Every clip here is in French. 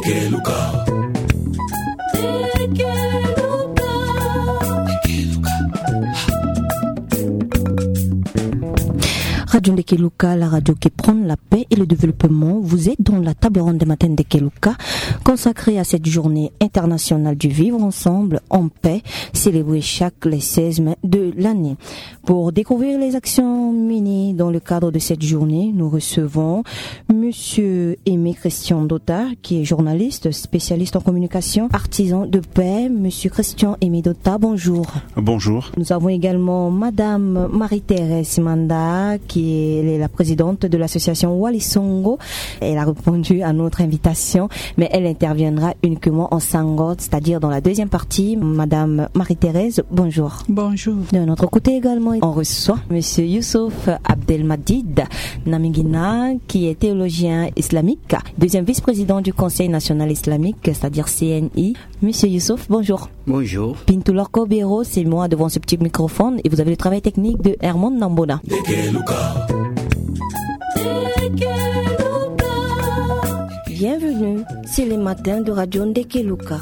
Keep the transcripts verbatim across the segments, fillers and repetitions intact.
Radio Ndekeluka, la radio qui prône la paix et le développement. Vous êtes dans la table ronde des matins Ndekeluka, consacrée à cette journée internationale du vivre ensemble en paix, célébrée chaque les seize mai de l'année. Pour découvrir les actions menées dans le cadre de cette journée, nous recevons Monsieur Aimé Christian Dota, qui est journaliste, spécialiste en communication, artisan de paix. Monsieur Christian Aimé Dota, bonjour. Bonjour. Nous avons également Madame Marie-Thérèse Manda, qui est la présidente de l'association Walisongo. Elle a répondu à notre invitation, mais elle interviendra uniquement en Sangote, c'est-à-dire dans la deuxième partie. Madame Marie-Thérèse, bonjour. Bonjour. De notre côté également, on reçoit Monsieur Youssouf Abdelmadid Namigina, qui est théologien islamique, deuxième vice-président du Conseil national islamique, c'est-à-dire C N I. Monsieur Youssouf, bonjour. Bonjour. Pintoulor Kobero, c'est moi devant ce petit microphone, et vous avez le travail technique de Hermon Nambona. Bienvenue, c'est les matins de Radio Ndekeluka.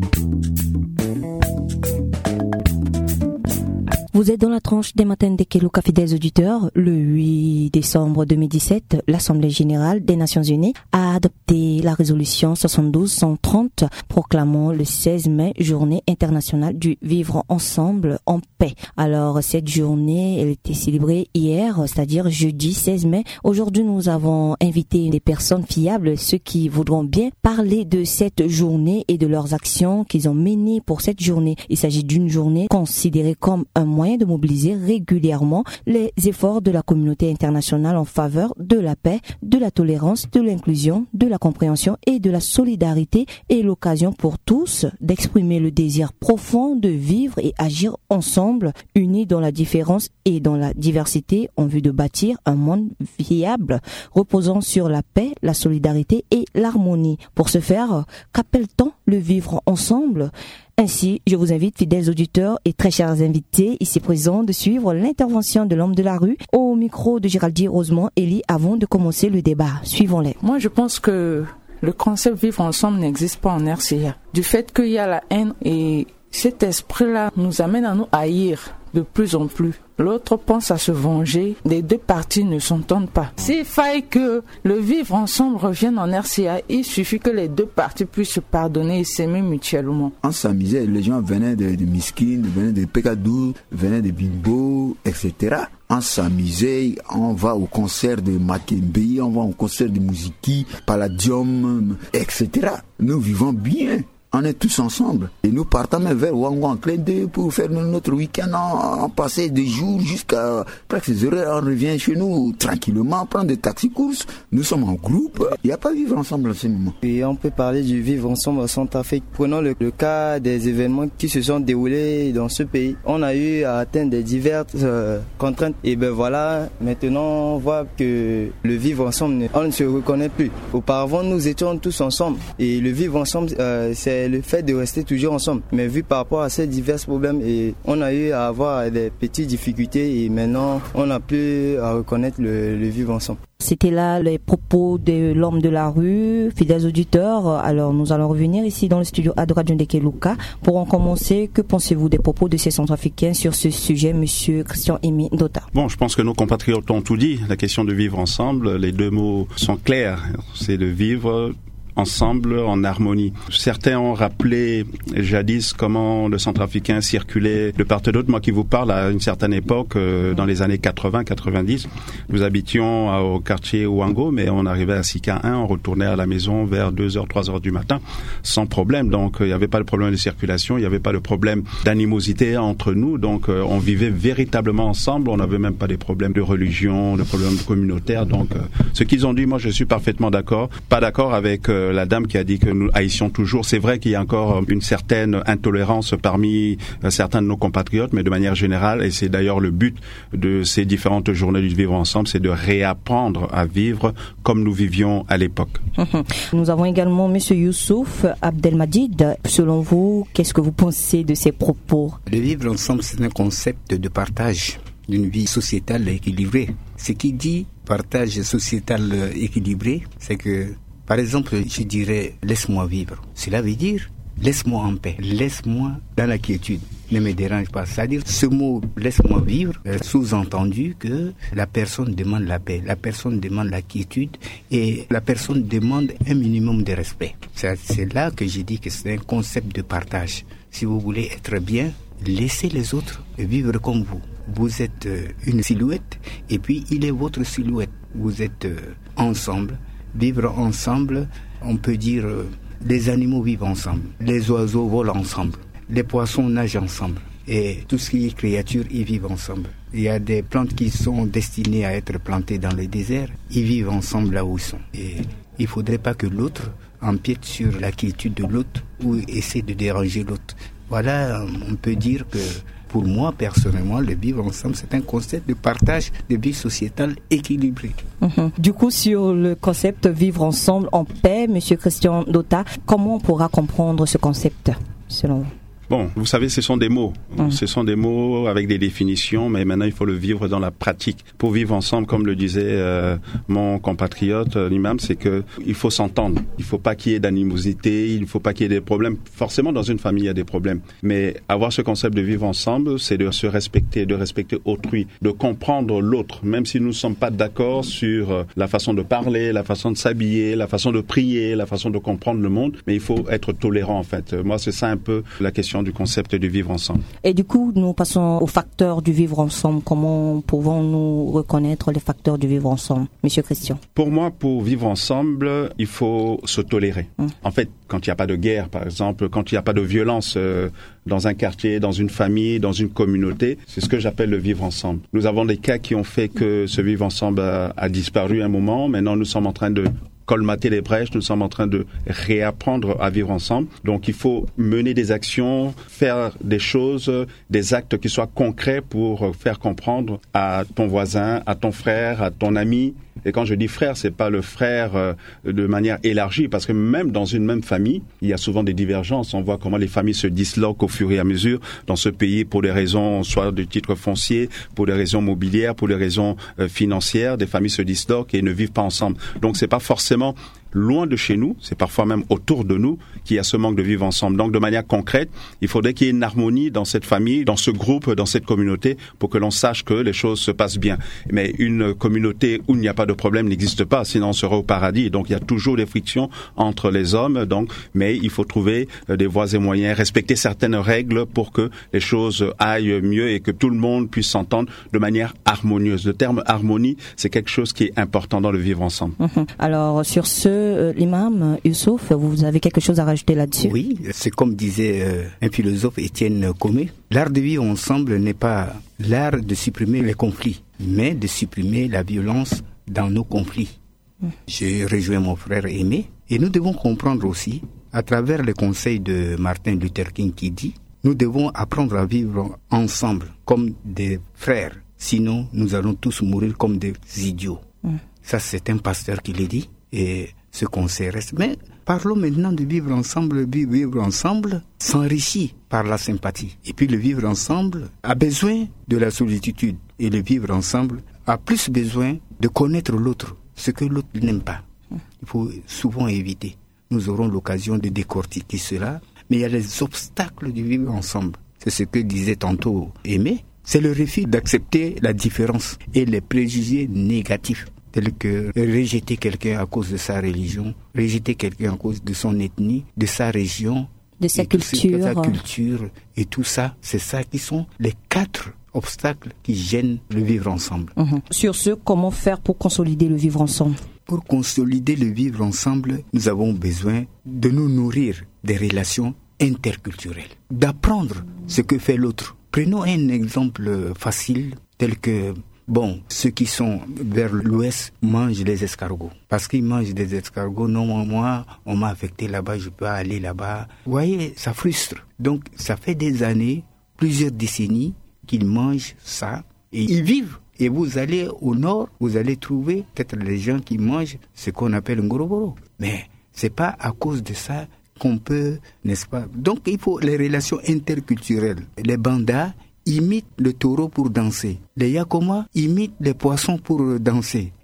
Vous êtes dans la tranche des matins Ndekeluka, fidèles auditeurs. Le huit décembre deux mille dix-sept, l'Assemblée générale des Nations unies a adopté la résolution soixante-douze cent trente proclamant le seize mai journée internationale du vivre ensemble en paix. Alors, cette journée, elle était célébrée hier, c'est-à-dire jeudi seize mai. Aujourd'hui, nous avons invité des personnes fiables, ceux qui voudront bien parler de cette journée et de leurs actions qu'ils ont menées pour cette journée. Il s'agit d'une journée considérée comme un moyen de mobiliser régulièrement les efforts de la communauté internationale en faveur de la paix, de la tolérance, de l'inclusion, de la compréhension et de la solidarité, et l'occasion pour tous d'exprimer le désir profond de vivre et agir ensemble, unis dans la différence et dans la diversité, en vue de bâtir un monde viable, reposant sur la paix, la solidarité et l'harmonie. Pour ce faire, qu'appelle-t-on le vivre ensemble ? Ainsi, je vous invite, fidèles auditeurs et très chers invités ici présents, de suivre l'intervention de l'homme de la rue au micro de Géraldine Rosemont Elie avant de commencer le débat. Suivons-les. Moi, je pense que le concept vivre ensemble n'existe pas en R C A. Du fait qu'il y a la haine, et cet esprit-là nous amène à nous haïr de plus en plus. L'autre pense à se venger. Les deux parties ne s'entendent pas. S'il faille que le vivre ensemble revienne en R C A, il suffit que les deux parties puissent se pardonner et s'aimer mutuellement. On s'amusait, les gens venaient de, de Miskin, venaient de Pekadou, venaient de Bimbo, et cetera. On s'amusait, on va au concert de Makembe, on va au concert de Mouziki, Palladium, et cetera. Nous vivons bien. On est tous ensemble. Et nous partons même vers Ouangou en clin d'œil pour faire notre week-end. On, on passait des jours jusqu'à presque ces heures. On revient chez nous tranquillement, prendre des taxis-courses. Nous sommes en groupe. Il n'y a pas vivre ensemble en ce moment. Et on peut parler du vivre ensemble en Centrafrique. Prenons le, le cas des événements qui se sont déroulés dans ce pays. On a eu à atteindre des diverses euh, contraintes. Et ben voilà, maintenant on voit que le vivre ensemble, on ne se reconnaît plus. Auparavant, nous étions tous ensemble. Et le vivre ensemble, euh, c'est le fait de rester toujours ensemble. Mais vu par rapport à ces divers problèmes, et on a eu à avoir des petites difficultés et maintenant on n'a plus à reconnaître le, le vivre ensemble. C'était là les propos de l'homme de la rue, fidèles auditeurs. Alors nous allons revenir ici dans le studio A de Radio Ndekeluka. Pour en commencer, que pensez-vous des propos de ces Centrafricains sur ce sujet, Monsieur Christian Aimé Dota? Bon, je pense que nos compatriotes ont tout dit. La question de vivre ensemble, les deux mots sont clairs. C'est de vivre ensemble, en harmonie. Certains ont rappelé jadis comment le Centrafricain circulait de part et d'autre. Moi qui vous parle, à une certaine époque, euh, dans les années quatre-vingts quatre-vingt-dix, nous habitions à, au quartier Ouango, mais on arrivait à Sika un, on retournait à la maison vers deux heures, trois heures du matin, sans problème. Donc il n'y avait pas le problème de circulation, il n'y avait pas le problème d'animosité entre nous. Donc euh, on vivait véritablement ensemble, on n'avait même pas des problèmes de religion, de problèmes communautaires. Donc euh, ce qu'ils ont dit, moi je suis parfaitement d'accord. Pas d'accord avec euh, la dame qui a dit que nous haïssions toujours. C'est vrai qu'il y a encore une certaine intolérance parmi certains de nos compatriotes, mais de manière générale, et c'est d'ailleurs le but de ces différentes journées du vivre ensemble, c'est de réapprendre à vivre comme nous vivions à l'époque. Nous avons également Monsieur Youssouf Abdelmadid. Selon vous, qu'est-ce que vous pensez de ces propos? Le vivre ensemble, c'est un concept de partage d'une vie sociétale équilibrée. Ce qui dit partage sociétal équilibré, c'est que Par exemple, je dirais « laisse-moi vivre ». Cela veut dire « laisse-moi en paix, laisse-moi dans la quiétude, ne me dérange pas ». C'est-à-dire ce mot « laisse-moi vivre » sous-entendu que la personne demande la paix, la personne demande la quiétude et la personne demande un minimum de respect. C'est, c'est là que j'ai dit que c'est un concept de partage. Si vous voulez être bien, laissez les autres vivre comme vous. Vous êtes une silhouette et puis il est votre silhouette. Vous êtes ensemble, vivre ensemble, on peut dire euh, les animaux vivent ensemble, les oiseaux volent ensemble, les poissons nagent ensemble et tout ce qui est créature, ils vivent ensemble. Il y a des plantes qui sont destinées à être plantées dans le désert, ils vivent ensemble là où ils sont. Et il ne faudrait pas que l'autre empiète sur la quiétude de l'autre ou essaie de déranger l'autre. Voilà, on peut dire que pour moi, personnellement, le vivre ensemble, c'est un concept de partage de vie sociétale équilibrée. Mmh. Du coup, sur le concept vivre ensemble en paix, Monsieur Christian Dota, comment on pourra comprendre ce concept, selon vous? Bon, vous savez, ce sont des mots. Mmh. Ce sont des mots avec des définitions, mais maintenant, il faut le vivre dans la pratique. Pour vivre ensemble, comme le disait euh, mon compatriote, euh, l'imam, c'est que il faut s'entendre. Il ne faut pas qu'il y ait d'animosité, il ne faut pas qu'il y ait des problèmes. Forcément, dans une famille, il y a des problèmes. Mais avoir ce concept de vivre ensemble, c'est de se respecter, de respecter autrui, de comprendre l'autre, même si nous ne sommes pas d'accord sur euh, la façon de parler, la façon de s'habiller, la façon de prier, la façon de comprendre le monde. Mais il faut être tolérant, en fait. Moi, c'est ça un peu la question du concept du vivre ensemble. Et du coup, nous passons aux facteurs du vivre ensemble. Comment pouvons-nous reconnaître les facteurs du vivre ensemble, Monsieur Christian? Pour moi, pour vivre ensemble, il faut se tolérer. Hum. En fait, quand il n'y a pas de guerre, par exemple, quand il n'y a pas de violence euh, dans un quartier, dans une famille, dans une communauté, c'est ce que j'appelle le vivre ensemble. Nous avons des cas qui ont fait que ce vivre ensemble a, a disparu un moment. Maintenant, nous sommes en train de colmater les brèches, nous sommes en train de réapprendre à vivre ensemble. Donc il faut mener des actions, faire des choses, des actes qui soient concrets pour faire comprendre à ton voisin, à ton frère, à ton ami. Et quand je dis frère, c'est pas le frère de manière élargie, parce que même dans une même famille, il y a souvent des divergences. On voit comment les familles se disloquent au fur et à mesure dans ce pays pour des raisons, soit de titres fonciers, pour des raisons mobilières, pour des raisons financières. Des familles se disloquent et ne vivent pas ensemble. Donc c'est pas forcément loin de chez nous, c'est parfois même autour de nous qu'il y a ce manque de vivre ensemble. Donc de manière concrète, il faudrait qu'il y ait une harmonie dans cette famille, dans ce groupe, dans cette communauté, pour que l'on sache que les choses se passent bien. Mais une communauté où il n'y a pas de problème n'existe pas, sinon on serait au paradis. Donc il y a toujours des frictions entre les hommes, donc, mais il faut trouver des voies et moyens, respecter certaines règles pour que les choses aillent mieux et que tout le monde puisse s'entendre de manière harmonieuse. Le terme harmonie, c'est quelque chose qui est important dans le vivre ensemble. Mmh. Alors sur ce, Euh, l'imam Youssouf, vous avez quelque chose à rajouter là-dessus? Oui, c'est comme disait euh, un philosophe, Étienne Comé, l'art de vivre ensemble n'est pas l'art de supprimer les conflits, mais de supprimer la violence dans nos conflits. Mmh. J'ai rejoint mon frère Aimé, et nous devons comprendre aussi, à travers les conseils de Martin Luther King qui dit, nous devons apprendre à vivre ensemble comme des frères, sinon nous allons tous mourir comme des idiots. Mmh. Ça, c'est un pasteur qui l'a dit, et ce conseil reste. Mais parlons maintenant de vivre ensemble. Le vivre ensemble s'enrichit par la sympathie. Et puis le vivre ensemble a besoin de la solitude. Et le vivre ensemble a plus besoin de connaître l'autre, ce que l'autre n'aime pas. Il faut souvent éviter. Nous aurons l'occasion de décortiquer cela. Mais il y a les obstacles du vivre ensemble. C'est ce que disait tantôt Aimé. C'est le refus d'accepter la différence et les préjugés négatifs. Tel que rejeter quelqu'un à cause de sa religion, rejeter quelqu'un à cause de son ethnie, de sa région, de sa culture. De sa culture et tout ça, c'est ça qui sont les quatre obstacles qui gênent le vivre ensemble. Mmh. Sur ce, comment faire pour consolider le vivre ensemble? Pour consolider le vivre ensemble, nous avons besoin de nous nourrir des relations interculturelles, d'apprendre ce que fait l'autre. Prenons un exemple facile tel que bon, ceux qui sont vers l'ouest mangent les escargots. Parce qu'ils mangent des escargots, non, moi, on m'a affecté là-bas, je peux aller là-bas. Vous voyez, ça frustre. Donc, ça fait des années, plusieurs décennies, qu'ils mangent ça et ils vivent. Et vous allez au nord, vous allez trouver peut-être les gens qui mangent ce qu'on appelle un goroboro. Mais c'est pas à cause de ça qu'on peut, n'est-ce pas? Donc, il faut les relations interculturelles. Les bandas imitent le taureau pour danser. Les Yakoma imitent les poissons pour danser.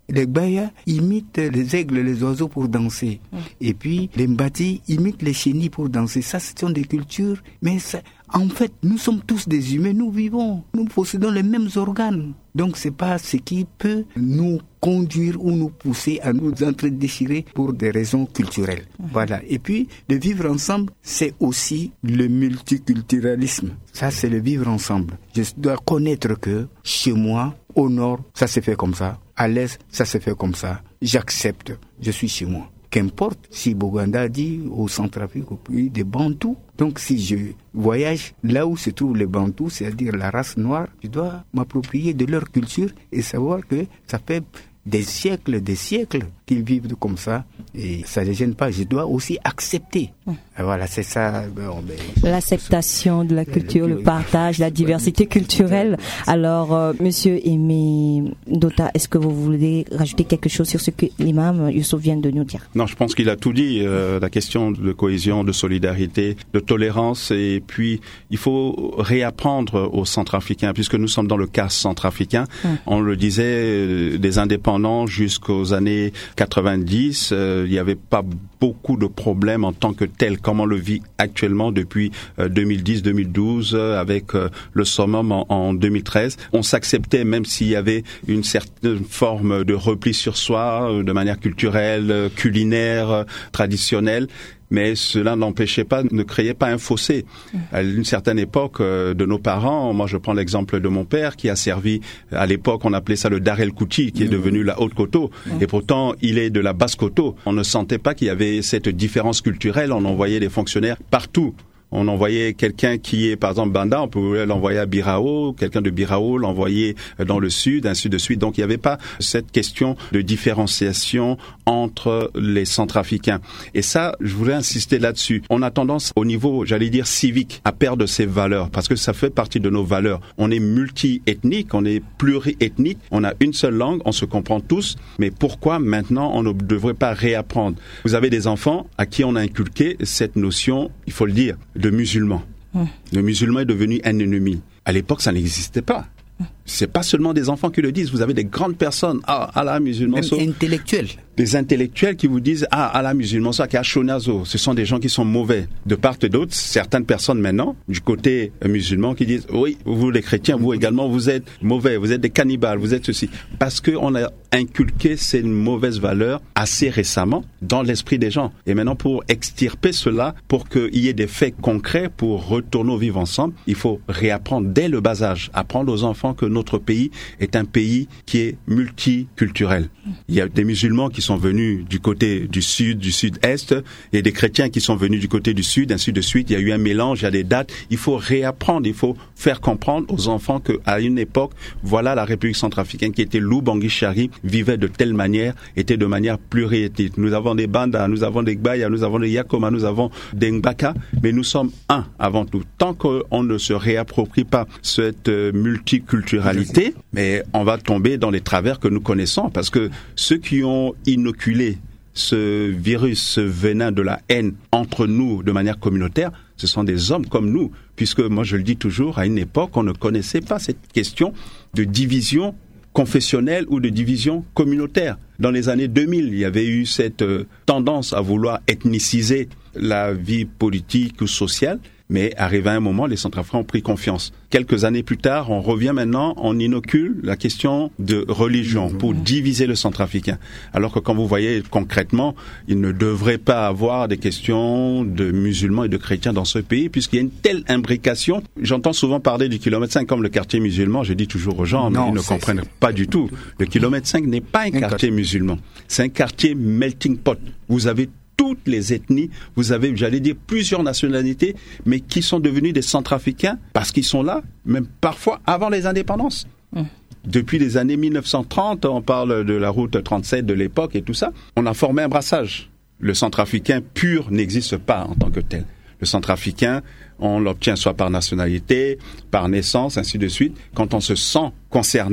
les Gbaya imitent les aigles, les oiseaux pour danser. Mmh. Et puis, les Mbati imitent les chenilles pour danser. Ça, ce sont des cultures. Mais ça, en fait, nous sommes tous des humains, nous vivons. Nous possédons les mêmes organes. Donc, c'est pas ce qui peut nous conduire ou nous pousser à nous entredéchirer pour des raisons culturelles. Mmh. Voilà. Et puis, le vivre ensemble, c'est aussi le multiculturalisme. Ça, c'est le vivre ensemble. Je dois connaître que chez moi, au nord, ça se fait comme ça. À l'est, ça se fait comme ça. J'accepte. Je suis chez moi. Qu'importe si Boganda dit au Centrafrique, au pays des Bantous. Donc si je voyage là où se trouvent les Bantous, c'est-à-dire la race noire, je dois m'approprier de leur culture et savoir que ça fait des siècles, des siècles qu'ils vivent comme ça et ça ne les gêne pas. Je dois aussi accepter. Mmh. Voilà, c'est ça. Bon, ben, l'acceptation de la culture, le partage, la diversité culturelle. Alors, euh, Monsieur Aimé Dota, est-ce que vous voulez rajouter quelque chose sur ce que l'imam Youssouf vient de nous dire? Non, je pense qu'il a tout dit. Euh, la question de cohésion, de solidarité, de tolérance, et puis il faut réapprendre aux Centrafricains, puisque nous sommes dans le cas centrafricain. Mmh. On le disait, des indépendants jusqu'aux années quatre-vingt-dix, euh, il n'y avait pas beaucoup de problèmes en tant que tel, comme on le vit actuellement depuis euh, deux mille dix deux mille douze, euh, avec euh, le summum en, en deux mille treize. On s'acceptait même s'il y avait une certaine forme de repli sur soi, euh, de manière culturelle, euh, culinaire, euh, traditionnelle. Mais cela n'empêchait pas, ne créait pas un fossé. À une certaine époque euh, de nos parents, moi je prends l'exemple de mon père qui a servi, à l'époque on appelait ça le Dar El Kouti, qui est devenu la Haute-Koto, et pourtant il est de la Basse-Koto. On ne sentait pas qu'il y avait cette différence culturelle, on envoyait des fonctionnaires partout. On envoyait quelqu'un qui est, par exemple, Banda, on pouvait l'envoyer à Birao, quelqu'un de Birao l'envoyer dans le sud, ainsi de suite. Donc, il n'y avait pas cette question de différenciation entre les Centrafricains. Et ça, je voulais insister là-dessus. On a tendance, au niveau, j'allais dire, civique, à perdre ces valeurs, parce que ça fait partie de nos valeurs. On est multi-ethnique, on est pluri-ethnique, on a une seule langue, on se comprend tous, mais pourquoi maintenant on ne devrait pas réapprendre? Vous avez des enfants à qui on a inculqué cette notion, il faut le dire, de musulman. Mmh. Le musulman est devenu un ennemi. À l'époque, ça n'existait pas. Mmh. C'est pas seulement des enfants qui le disent. Vous avez des grandes personnes, ah, Allah musulman. Même so, intellectuels. Des intellectuels qui vous disent, ah, Allah musulman, ça, Kashonazo. Ce sont des gens qui sont mauvais. De part et d'autre, certaines personnes maintenant, du côté musulman, qui disent, oui, vous les chrétiens, vous également, vous êtes mauvais, vous êtes des cannibales, vous êtes ceci. Parce qu'on a inculqué ces mauvaises valeurs assez récemment dans l'esprit des gens. Et maintenant, pour extirper cela, pour qu'il y ait des faits concrets, pour retourner au vivre ensemble, il faut réapprendre dès le bas âge, apprendre aux enfants que notre pays est un pays qui est multiculturel. Il y a des musulmans qui sont venus du côté du sud, du sud-est, et des chrétiens qui sont venus du côté du sud, ainsi de suite. Il y a eu un mélange, il y a des dates. Il faut réapprendre, il faut faire comprendre aux enfants qu'à une époque, voilà la République centrafricaine qui était Lubangui Chari, vivait de telle manière, était de manière pluriethnique. Nous avons des Banda, nous avons des Gbaya, nous avons des Yakoma, nous avons des Ngbaka, mais nous sommes un avant tout. Tant qu'on ne se réapproprie pas cette multiculturalité, mais on va tomber dans les travers que nous connaissons, parce que ceux qui ont inoculé ce virus, ce venin de la haine entre nous de manière communautaire, ce sont des hommes comme nous, puisque moi je le dis toujours, à une époque, on ne connaissait pas cette question de division confessionnelle ou de division communautaire. Dans les années deux mille, il y avait eu cette euh, tendance à vouloir ethniciser la vie politique ou sociale, mais arrivé à un moment, les Centrafricains ont pris confiance. Quelques années plus tard, on revient maintenant, on inocule la question de religion pour diviser le Centrafricain. Alors que quand vous voyez concrètement, il ne devrait pas avoir des questions de musulmans et de chrétiens dans ce pays, puisqu'il y a une telle imbrication. J'entends souvent parler du kilomètre cinq comme le quartier musulman. Je dis toujours aux gens, non, mais ils ne comprennent c'est... pas du tout. Le kilomètre cinq n'est pas un quartier musulman. C'est un quartier melting pot. Vous avez toutes les ethnies, vous avez, j'allais dire, plusieurs nationalités, mais qui sont devenus des Centrafricains parce qu'ils sont là, même parfois avant les indépendances. Mmh. Depuis les années mille neuf cent trente, on parle de la route trente-sept de l'époque et tout ça, on a formé un brassage. Le Centrafricain pur n'existe pas en tant que tel. Le Centrafricain, on l'obtient soit par nationalité, par naissance, ainsi de suite. Quand on se sent concerné,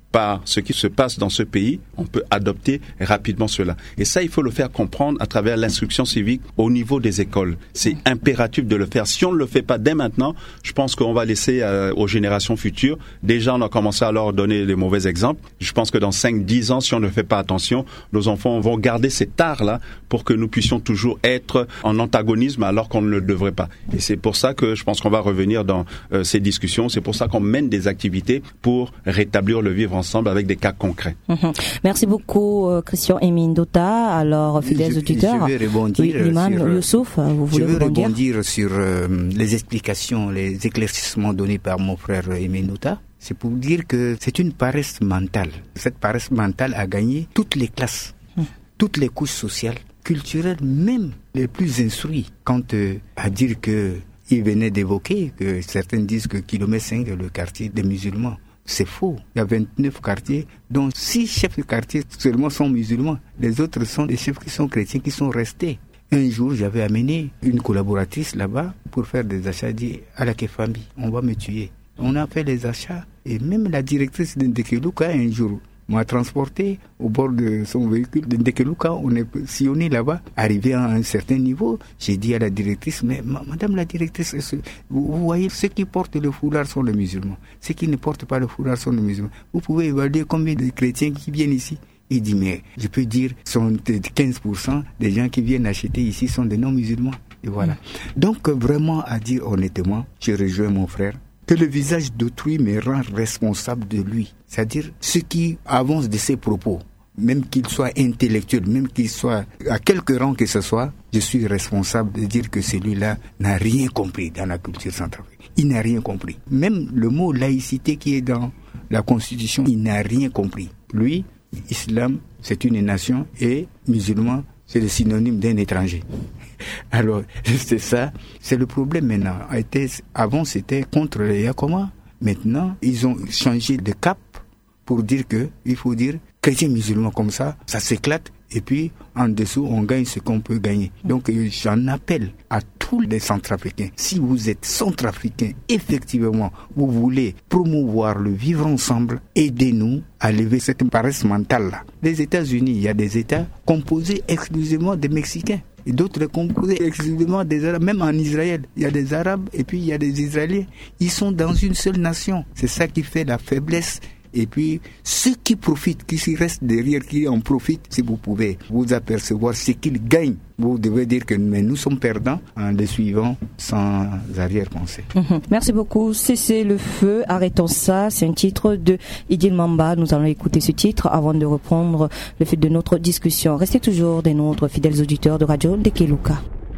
par ce qui se passe dans ce pays, on peut adopter rapidement cela. Et ça, il faut le faire comprendre à travers l'instruction civique au niveau des écoles. C'est impératif de le faire. Si on ne le fait pas dès maintenant, je pense qu'on va laisser euh, aux générations futures. Déjà, on a commencé à leur donner les mauvais exemples. Je pense que dans cinq dix ans, si on ne fait pas attention, nos enfants vont garder cet art-là pour que nous puissions toujours être en antagonisme alors qu'on ne le devrait pas. Et c'est pour ça que je pense qu'on va revenir dans euh, ces discussions. C'est pour ça qu'on mène des activités pour rétablir le vivre ensemble avec des cas concrets. Mmh. Merci beaucoup euh, Christian Emine Dota. Alors fidèles je, auditeurs, je vais rebondir oui, Liman, sur, Youssouf, vous voulez je veux rebondir, rebondir sur euh, les explications, les éclaircissements donnés par mon frère Emine Dota. C'est pour dire que c'est une paresse mentale. Cette paresse mentale a gagné toutes les classes, mmh. toutes les couches sociales, culturelles, même les plus instruits. Quant euh, à dire que il venait d'évoquer que certains disent que kilomètre cinq est le quartier des musulmans. C'est faux. Il y a vingt-neuf quartiers, dont six chefs de quartier seulement sont musulmans. Les autres sont des chefs qui sont chrétiens, qui sont restés. Un jour, j'avais amené une collaboratrice là-bas pour faire des achats. Elle dit, à la Kefambi, on va me tuer. On a fait les achats et même la directrice de Ndekeluka un jour m'a transporté au bord de son véhicule de Ndekeluka. On est sillonné là-bas, arrivé à un certain niveau. J'ai dit à la directrice, mais madame la directrice, vous, vous voyez, ceux qui portent le foulard sont les musulmans. Ceux qui ne portent pas le foulard sont les musulmans. Vous pouvez évaluer combien de chrétiens qui viennent ici? Il dit, mais je peux dire, sont quinze pour cent des gens qui viennent acheter ici sont des non-musulmans. Et voilà. Mmh. Donc, vraiment, à dire honnêtement, je rejoins mon frère, que le visage d'autrui me rend responsable de lui. C'est-à-dire, ce qui avance de ses propos, même qu'il soit intellectuel, même qu'il soit à quelque rang que ce soit, je suis responsable de dire que celui-là n'a rien compris dans la culture centrafricaine. Il n'a rien compris. Même le mot laïcité qui est dans la Constitution, il n'a rien compris. Lui, islam, c'est une nation et musulman, c'est le synonyme d'un étranger. Alors, c'est ça, c'est le problème maintenant. Avant, c'était contre les Yakoma. Maintenant, ils ont changé de cap pour dire que, il faut dire, chrétiens musulmans comme ça, ça s'éclate. Et puis, en dessous, on gagne ce qu'on peut gagner. Donc, j'en appelle à tous les Centrafricains. Si vous êtes Centrafricains, effectivement, vous voulez promouvoir le vivre ensemble, aidez-nous à lever cette paresse mentale-là. Les États-Unis, il y a des États composés exclusivement des Mexicains. Et d'autres composés exclusivement des Arabes. Même en Israël, il y a des Arabes et puis il y a des Israéliens. Ils sont dans une seule nation. C'est ça qui fait la faiblesse. Et puis, ceux qui profitent, qui restent derrière, qui en profitent, si vous pouvez vous apercevoir ce qu'ils gagnent, vous devez dire que mais nous sommes perdants en les suivant sans arrière-pensée. Mmh. Merci beaucoup. Cessez le feu, arrêtons ça. C'est un titre de Idil Mamba. Nous allons écouter ce titre avant de reprendre le fil de notre discussion. Restez toujours des nôtres fidèles auditeurs de Radio Ndekeluka.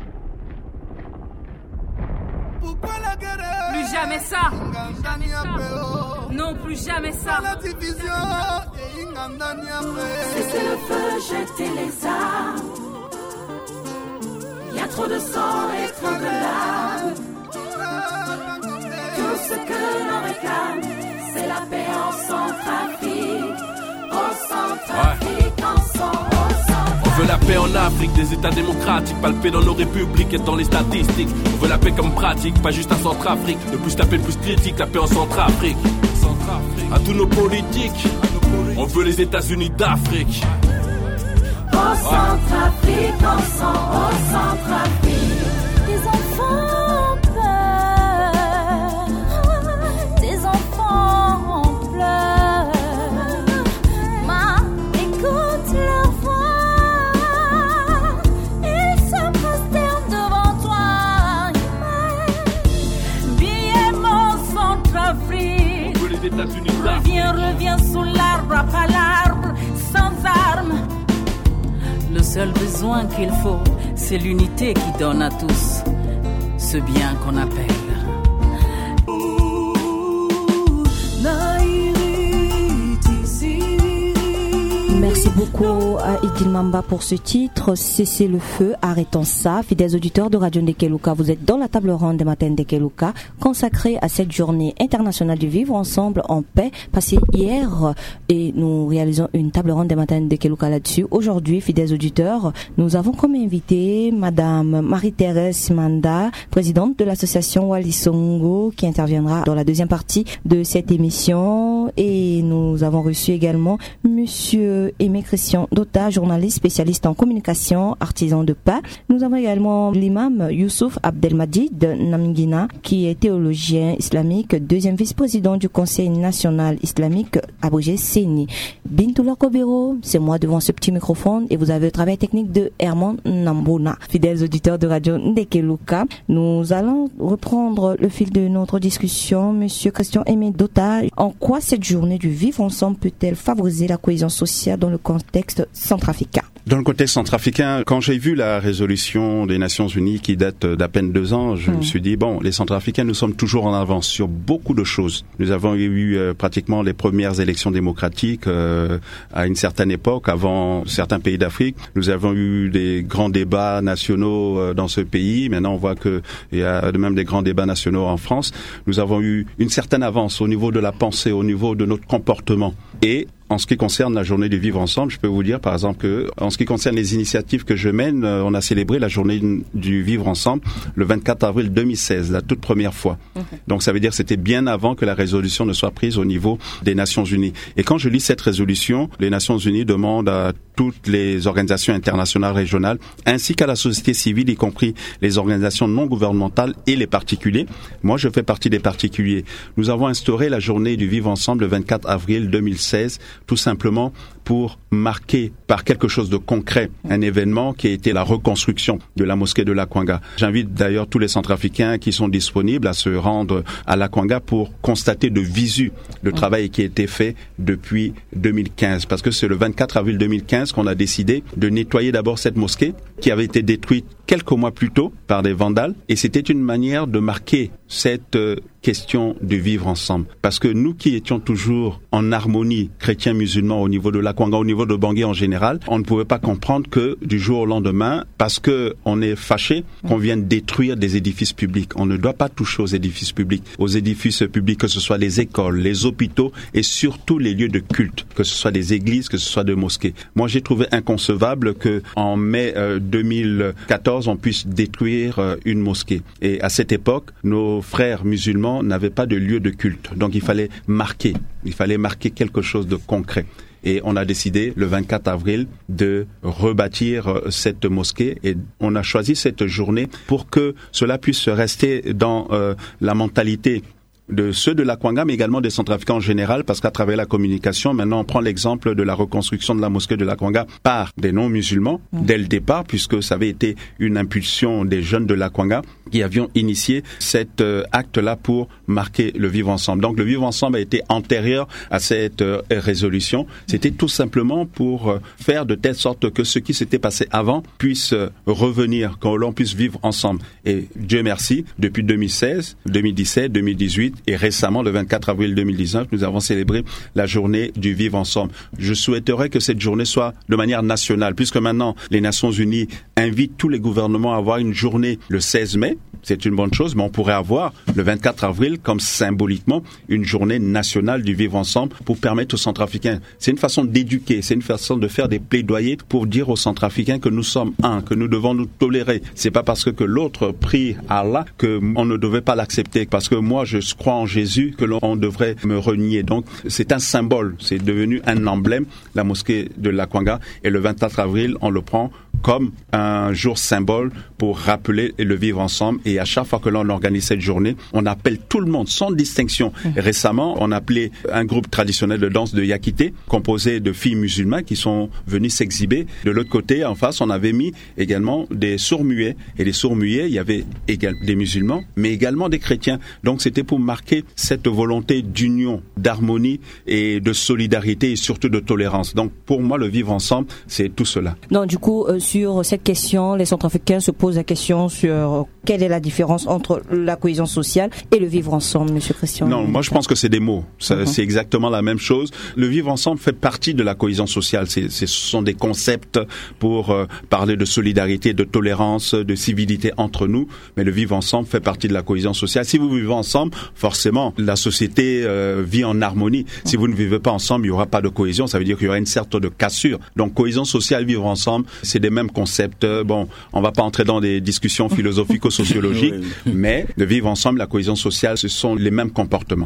Plus jamais ça. Non, plus jamais ça. Cessez le feu, jetez les armes. Il y a trop de sang et trop de larmes. Tout ce que l'on réclame, c'est la paix en Centrafrique. En Centrafrique, en Centrafrique. On veut la paix en Afrique, des États démocratiques, palpés dans nos républiques et dans les statistiques. On veut la paix comme pratique, pas juste en Centrafrique. Le plus tapé, le plus critique, la paix en Centrafrique. À tous nos politiques, on veut les États-Unis d'Afrique. Au Centrafrique, en Centrafrique. Des enfants ont peur, des enfants ont pleurs. Ma, écoute leur voix, ils se prosternent devant toi. Bien mon Centrafrique, on veut les États-Unis d'Afrique. Reviens, reviens sous l'arbre, après l'arbre, sans armes. Le seul besoin qu'il faut, c'est l'unité qui donne à tous ce bien qu'on appelle. Merci beaucoup à Idil Mamba pour ce titre. Cessez le feu, arrêtons ça. Fidèles auditeurs de Radio Ndekeluka, vous êtes dans la table ronde des matins Ndekeluka, consacrée à cette journée internationale du vivre ensemble en paix, passée hier, et nous réalisons une table ronde des matins Ndekeluka là-dessus. Aujourd'hui, fidèles auditeurs, nous avons comme invité Madame Marie-Thérèse Simanda, présidente de l'association Walisongo, qui interviendra dans la deuxième partie de cette émission, et nous avons reçu également Monsieur Aimé Christian Dota, journaliste spécialiste en communication, artisan de paix. Nous avons également l'imam Youssouf Abdelmadid Namingina, qui est théologien islamique, deuxième vice-président du Conseil national islamique, abrégé C E N I. Bintoula Kobero, c'est moi devant ce petit microphone, et vous avez le travail technique de Herman Nambona. Fidèles auditeurs de Radio Ndekeluka, nous allons reprendre le fil de notre discussion. Monsieur Christian Aimé Dota, en quoi cette journée du vivre ensemble peut-elle favoriser la cohésion sociale dans le contexte centrafricain? Dans le contexte centrafricain, quand j'ai vu la résolution des Nations Unies qui date d'à peine deux ans, je mmh. me suis dit, bon, les Centrafricains, nous sommes toujours en avance sur beaucoup de choses. Nous avons eu euh, pratiquement les premières élections démocratiques euh, à une certaine époque, avant certains pays d'Afrique. Nous avons eu des grands débats nationaux euh, dans ce pays. Maintenant, on voit qu'il y a même des grands débats nationaux en France. Nous avons eu une certaine avance au niveau de la pensée, au niveau de notre comportement. Et en ce qui concerne la journée du vivre ensemble, je peux vous dire par exemple que en ce qui concerne les initiatives que je mène, on a célébré la journée du vivre ensemble le vingt-quatre avril deux mille seize, la toute première fois. Okay. Donc ça veut dire que c'était bien avant que la résolution ne soit prise au niveau des Nations Unies. Et quand je lis cette résolution, les Nations Unies demandent à toutes les organisations internationales régionales, ainsi qu'à la société civile, y compris les organisations non gouvernementales et les particuliers. Moi, je fais partie des particuliers. Nous avons instauré la journée du vivre ensemble le vingt-quatre avril deux mille seize, tout simplement pour marquer par quelque chose de concret un événement qui a été la reconstruction de la mosquée de Lakwanga. J'invite d'ailleurs tous les Centrafricains qui sont disponibles à se rendre à Lakwanga pour constater de visu le travail qui a été fait depuis deux mille quinze. Parce que c'est le vingt-quatre avril deux mille quinze qu'on a décidé de nettoyer d'abord cette mosquée qui avait été détruite quelques mois plus tôt par des vandales. Et c'était une manière de marquer cette euh, question de vivre ensemble. Parce que nous qui étions toujours en harmonie, chrétiens, musulmans, au niveau de Lakwanga, au niveau de Bangui en général, on ne pouvait pas comprendre que du jour au lendemain, parce que on est fâché, qu'on vienne détruire des édifices publics. On ne doit pas toucher aux édifices publics. Aux édifices publics, que ce soit les écoles, les hôpitaux et surtout les lieux de culte, que ce soit des églises, que ce soit des mosquées. Moi, j'ai trouvé inconcevable que en mai euh, deux mille quatorze, on puisse détruire euh, une mosquée. Et à cette époque, nos frères musulmans n'avaient pas de lieu de culte. Donc il fallait marquer, il fallait marquer quelque chose de concret. Et on a décidé le vingt-quatre avril de rebâtir cette mosquée et on a choisi cette journée pour que cela puisse rester dans euh, la mentalité de ceux de Lakwanga, mais également des Centrafricains en général, parce qu'à travers la communication, maintenant on prend l'exemple de la reconstruction de la mosquée de Lakwanga par des non-musulmans, mmh. dès le départ, puisque ça avait été une impulsion des jeunes de Lakwanga qui avions initié cet euh, acte-là pour marquer le vivre ensemble. Donc le vivre ensemble a été antérieur à cette euh, résolution. C'était tout simplement pour euh, faire de telle sorte que ce qui s'était passé avant puisse euh, revenir, que l'on puisse vivre ensemble. Et Dieu merci, depuis deux mille seize, deux mille dix-sept, deux mille dix-huit, et récemment, le vingt-quatre avril deux mille dix-neuf, nous avons célébré la journée du vivre ensemble. Je souhaiterais que cette journée soit de manière nationale, puisque maintenant, les Nations Unies invitent tous les gouvernements à avoir une journée le seize mai. C'est une bonne chose, mais on pourrait avoir le vingt-quatre avril comme symboliquement une journée nationale du vivre ensemble pour permettre aux Centrafricains. C'est une façon d'éduquer, c'est une façon de faire des plaidoyers pour dire aux Centrafricains que nous sommes un, que nous devons nous tolérer. C'est pas parce que, que l'autre prie Allah que on ne devait pas l'accepter. Parce que moi, je crois en Jésus que l'on devrait me renier. Donc, c'est un symbole, c'est devenu un emblème, la mosquée de Lakwanga. Et le vingt-quatre avril, on le prend comme un jour symbole pour rappeler le vivre ensemble. Et à chaque fois que l'on organise cette journée, on appelle tout le monde sans distinction. Mmh. Récemment, on a appelé un groupe traditionnel de danse de Yakité, composé de filles musulmanes qui sont venues s'exhiber. De l'autre côté, en face, on avait mis également des sourds-muets. Et les sourds-muets, il y avait également des musulmans, mais également des chrétiens. Donc c'était pour marquer cette volonté d'union, d'harmonie et de solidarité et surtout de tolérance. Donc pour moi, le vivre ensemble, c'est tout cela. Donc du coup, euh, sur cette question, les Centrafricains se posent la question sur Quelle est la différence entre la cohésion sociale et le vivre ensemble, Monsieur Christian? Non, moi je pense que c'est des mots. Ça, uh-huh. C'est exactement la même chose. Le vivre ensemble fait partie de la cohésion sociale. C'est, c'est, ce sont des concepts pour euh, parler de solidarité, de tolérance, de civilité entre nous. Mais le vivre ensemble fait partie de la cohésion sociale. Si vous vivez ensemble, forcément, la société euh, vit en harmonie. Si vous ne vivez pas ensemble, il n'y aura pas de cohésion. Ça veut dire qu'il y aura une certaine de cassure. Donc cohésion sociale, vivre ensemble, c'est des mêmes concepts. Bon, on va pas entrer dans des discussions philosophico-sociologiques, oui, oui. Mais de vivre ensemble, la cohésion sociale, ce sont les mêmes comportements.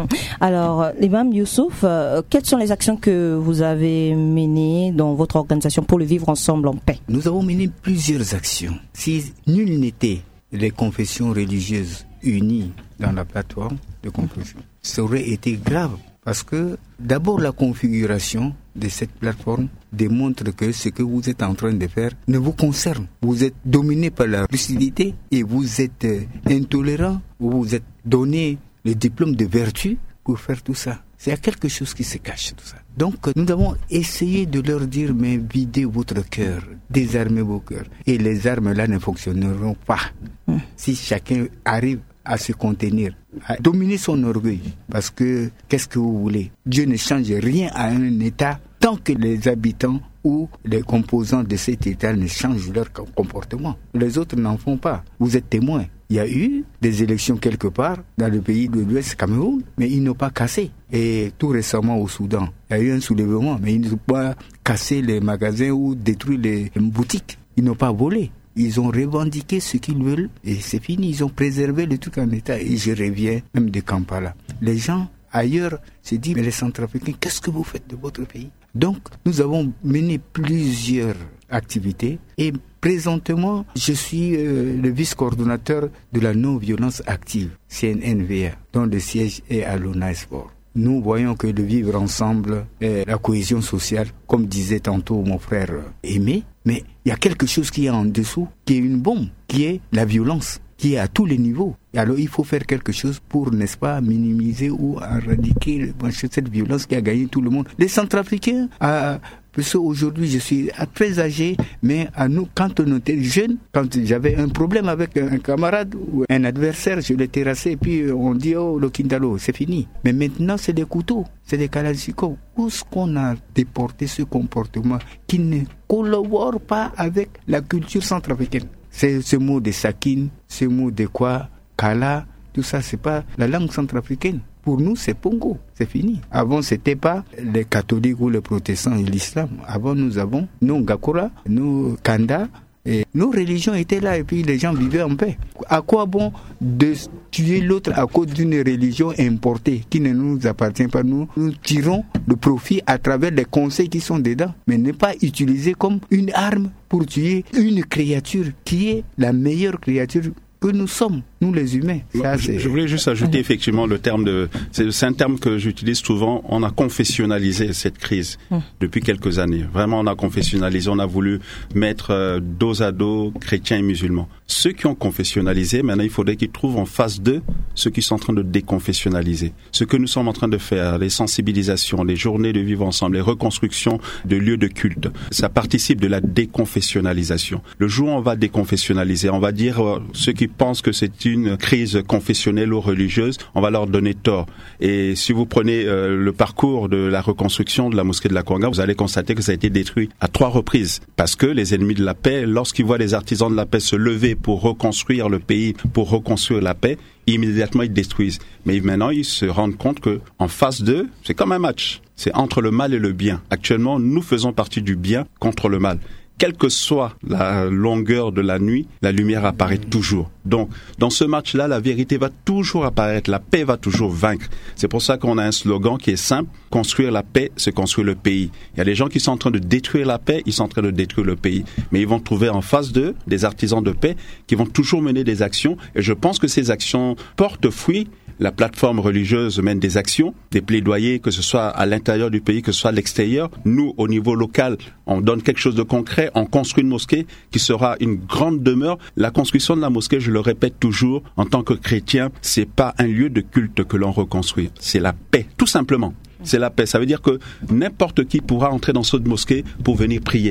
Alors, l'imam Youssouf, euh, quelles sont les actions que vous avez menées dans votre organisation pour le vivre ensemble en paix? Nous avons mené plusieurs actions. Si nul n'était les confessions religieuses unies dans la plateforme de confession, ça aurait été grave. Parce que d'abord la configuration de cette plateforme démontre que ce que vous êtes en train de faire ne vous concerne. Vous êtes dominé par la lucidité et vous êtes intolérant, vous vous êtes donné le diplôme de vertu pour faire tout ça. Il y a quelque chose qui se cache tout ça. Donc nous avons essayé de leur dire, mais videz votre cœur, désarmez vos cœurs. Et les armes là ne fonctionneront pas. Mmh. Si chacun arrive à se contenir, à dominer son orgueil. Parce que, qu'est-ce que vous voulez? Dieu ne change rien à un État tant que les habitants ou les composants de cet État ne changent leur comportement. Les autres n'en font pas. Vous êtes témoins. Il y a eu des élections quelque part dans le pays de l'Ouest, Cameroun, mais ils n'ont pas cassé. Et tout récemment au Soudan, il y a eu un soulèvement, mais ils n'ont pas cassé les magasins ou détruit les boutiques. Ils n'ont pas volé. Ils ont revendiqué ce qu'ils veulent et c'est fini. Ils ont préservé le truc en état. Et je reviens même de Kampala. Les gens ailleurs se disent, mais les Centrafricains, qu'est-ce que vous faites de votre pays? Donc, nous avons mené plusieurs activités et présentement, je suis euh, le vice-coordonnateur de la non-violence active, C N N V A, dont le siège est à l'ONASPOR. Nous voyons que le vivre ensemble, et la cohésion sociale, comme disait tantôt mon frère Aimé, mais il y a quelque chose qui est en dessous, qui est une bombe, qui est la violence, qui est à tous les niveaux. Et alors il faut faire quelque chose pour, n'est-ce pas, minimiser ou éradiquer cette violence qui a gagné tout le monde. Les Centrafricains, à, parce qu'aujourd'hui je suis très âgé, mais à nous, quand on était jeunes, quand j'avais un problème avec un camarade ou un adversaire, je l'ai terrassé et puis on dit oh le Kindalo, c'est fini. Mais maintenant c'est des couteaux, c'est des kalachnikovs. Où est-ce qu'on a déporté ce comportement qui ne collabore pas avec la culture centrafricaine? C'est ce mot de Sakine, ce mot de quoi, Kala, tout ça, c'est pas la langue centrafricaine. Pour nous, c'est Pongo, c'est fini. Avant, c'était pas les catholiques ou les protestants et l'islam. Avant, nous avons nos Ngakura, nos Kanda, et nos religions étaient là et puis les gens vivaient en paix. À quoi bon de tuer l'autre à cause d'une religion importée qui ne nous appartient pas? Nous, nous tirons le profit à travers les conseils qui sont dedans, mais ne pas utiliser comme une arme pour tuer une créature qui est la meilleure créature que nous sommes, nous les humains. Ça, je, je voulais juste ajouter effectivement le terme de... C'est, c'est un terme que j'utilise souvent. On a confessionnalisé cette crise mmh. depuis quelques années. Vraiment, on a confessionnalisé. On a voulu mettre euh, dos à dos chrétiens et musulmans. Ceux qui ont confessionnalisé, maintenant, il faudrait qu'ils trouvent en face d'eux ceux qui sont en train de déconfessionnaliser. Ce que nous sommes en train de faire, les sensibilisations, les journées de vivre ensemble, les reconstructions de lieux de culte, ça participe de la déconfessionnalisation. Le jour où on va déconfessionnaliser, on va dire euh, ceux qui pensent que c'est une crise confessionnelle ou religieuse, on va leur donner tort. Et si vous prenez euh, le parcours de la reconstruction de la mosquée de la Kwanga, vous allez constater que ça a été détruit à trois reprises. Parce que les ennemis de la paix, lorsqu'ils voient les artisans de la paix se lever pour reconstruire le pays, pour reconstruire la paix, immédiatement ils détruisent. Mais maintenant, ils se rendent compte que en face d'eux, c'est comme un match. C'est entre le mal et le bien. Actuellement, nous faisons partie du bien contre le mal. Quelle que soit la longueur de la nuit, la lumière apparaît toujours. Donc, dans ce match-là, la vérité va toujours apparaître, la paix va toujours vaincre. C'est pour ça qu'on a un slogan qui est simple, construire la paix, c'est construire le pays. Il y a des gens qui sont en train de détruire la paix, ils sont en train de détruire le pays. Mais ils vont trouver en face d'eux des artisans de paix qui vont toujours mener des actions. Et je pense que ces actions portent fruit. La plateforme religieuse mène des actions, des plaidoyers, que ce soit à l'intérieur du pays, que ce soit à l'extérieur. Nous, au niveau local, on donne quelque chose de concret, on construit une mosquée qui sera une grande demeure. La construction de la mosquée, je le répète toujours, en tant que chrétien, c'est pas un lieu de culte que l'on reconstruit, c'est la paix, tout simplement. C'est la paix. Ça veut dire que n'importe qui pourra entrer dans cette mosquée pour venir prier.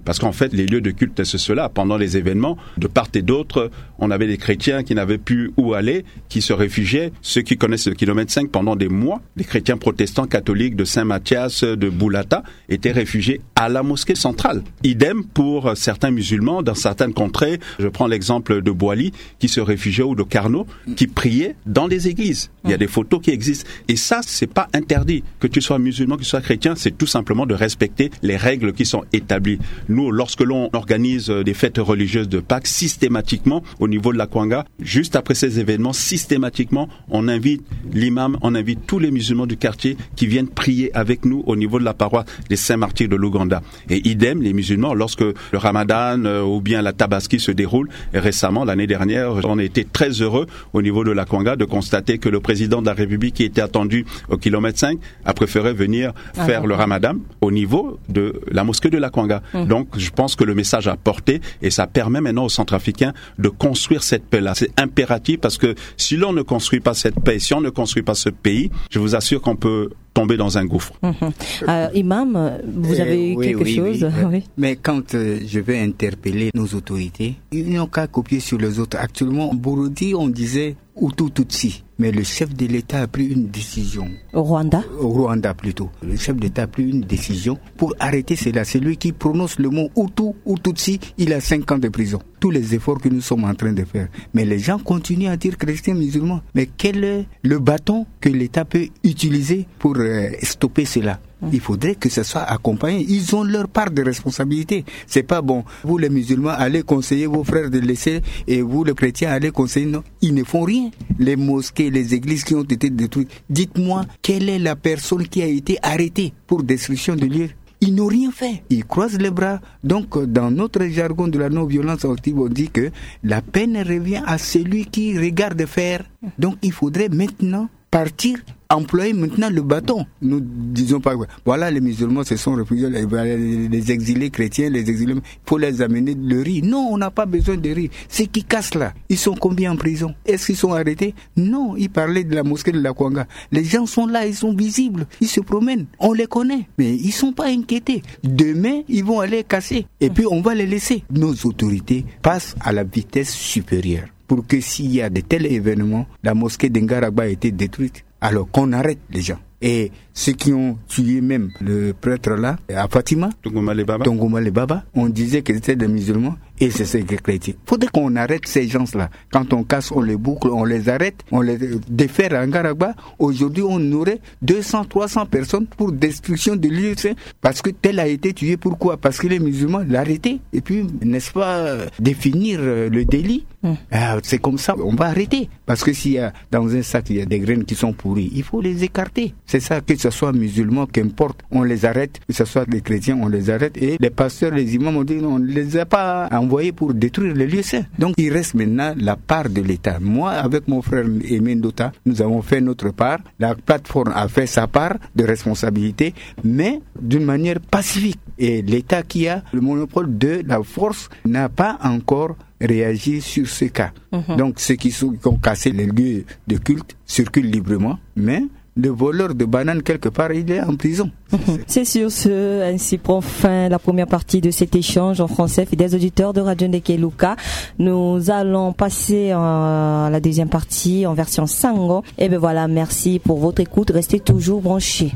Parce qu'en fait, les lieux de culte, c'est cela. Pendant les événements, de part et d'autre, on avait des chrétiens qui n'avaient plus où aller, qui se réfugiaient. Ceux qui connaissent le kilomètre cinq pendant des mois, les chrétiens protestants catholiques de Saint-Mathias, de Boulata, étaient réfugiés à la mosquée centrale. Idem pour certains musulmans dans certaines contrées. Je prends l'exemple de Boili, qui se réfugiait, ou de Carnot, qui priaient dans les églises. Il y a des photos qui existent. Et ça, c'est pas interdit. Que tu sois musulman, que tu sois chrétien, c'est tout simplement de respecter les règles qui sont établies. Nous, lorsque l'on organise des fêtes religieuses de Pâques, systématiquement, au niveau de la Kwanga, juste après ces événements, systématiquement, on invite l'imam, on invite tous les musulmans du quartier qui viennent prier avec nous au niveau de la paroisse des Saints-Martyrs de l'Ouganda. Et idem, les musulmans, lorsque le Ramadan euh, ou bien la Tabaski se déroule, et récemment, l'année dernière, on a été très heureux au niveau de la Kwanga de constater que le président de la République, qui était attendu au kilomètre cinq, a préféré venir ah, faire ah, le Ramadan au niveau de la mosquée de la Kwanga. Mmh. Donc, je pense que le message a porté et ça permet maintenant aux Centrafricains de construire cette paix-là. C'est impératif parce que si l'on ne construit pas cette paix, si on ne construit pas ce pays, je vous assure qu'on peut tomber dans un gouffre. Mmh. Euh, Imam, vous avez euh, oui, quelque oui, chose oui. oui. Mais quand euh, je vais interpeller nos autorités, ils n'ont qu'à copier sur les autres. Actuellement, en Burundi, on disait Hutu Tutsi. Mais le chef de l'État a pris une décision. Au Rwanda Au Rwanda plutôt. Le chef d'État a pris une décision pour arrêter cela. C'est lui qui prononce le mot Hutu ou Tutsi, il a cinq ans de prison. Tous les efforts que nous sommes en train de faire. Mais les gens continuent à dire chrétiens musulmans. Mais quel est le bâton que l'État peut utiliser pour euh, stopper cela? Il faudrait que ce soit accompagné. Ils ont leur part de responsabilité. C'est pas bon. Vous les musulmans allez conseiller vos frères de laisser et vous les chrétiens allez conseiller. Non, ils ne font rien. Les mosquées, les églises qui ont été détruites. Dites-moi quelle est la personne qui a été arrêtée pour destruction de lieux. Ils n'ont rien fait. Ils croisent les bras. Donc, dans notre jargon de la non-violence active, on dit que la peine revient à celui qui regarde faire. Donc, il faudrait maintenant partir, employer maintenant le bâton. Nous disons pas, voilà, les musulmans se sont réfugiés, les, les exilés chrétiens, les exilés, il faut les amener le riz. Non, on n'a pas besoin de riz. Ceux qui cassent là, ils sont combien en prison? Est-ce qu'ils sont arrêtés? Non, ils parlaient de la mosquée de la Kwanga. Les gens sont là, ils sont visibles, ils se promènent, on les connaît, mais ils sont pas inquiétés. Demain, ils vont aller casser, et puis on va les laisser. Nos autorités passent à la vitesse supérieure pour que s'il y a de tels événements, la mosquée d'Ngaragba a été détruite, alors qu'on arrête les gens. Et ceux qui ont tué même le prêtre là, à Fatima, Tongomale Baba, Tongomale Baba, on disait que c'était des musulmans et c'est des chrétiens. Faudrait qu'on arrête ces gens-là. Quand on casse, on les boucle, on les arrête, on les défère à Ngaragba. Aujourd'hui, on aurait deux cents, trois cents personnes pour destruction de lieux saints parce que tel a été tué. Pourquoi? Parce que les musulmans l'ont arrêté. Et puis, n'est-ce pas, définir le délit? Mmh. Ah, c'est comme ça, on va arrêter. Parce que s'il y a dans un sac, il y a des graines qui sont pourries, il faut les écarter. C'est ça, que ce soit musulmans, qu'importe, on les arrête, que ce soit des chrétiens, on les arrête. Et les pasteurs, les imams ont dit non, on ne les a pas envoyés pour détruire les lieux saints. Donc il reste maintenant la part de l'État. Moi, avec mon frère Aimé Ndota, nous avons fait notre part. La plateforme a fait sa part de responsabilité, mais d'une manière pacifique. Et l'État qui a le monopole de la force n'a pas encore réagi sur ce cas. Mmh. Donc ceux qui, sont, qui ont cassé les lieux de culte circulent librement, mais le voleur de bananes quelque part, il est en prison. C'est sur ce, ainsi prend fin la première partie de cet échange en français. Fidèles auditeurs de Radio Ndekeluka, nous allons passer à la deuxième partie en version Sango. Et ben voilà, merci pour votre écoute. Restez toujours branchés.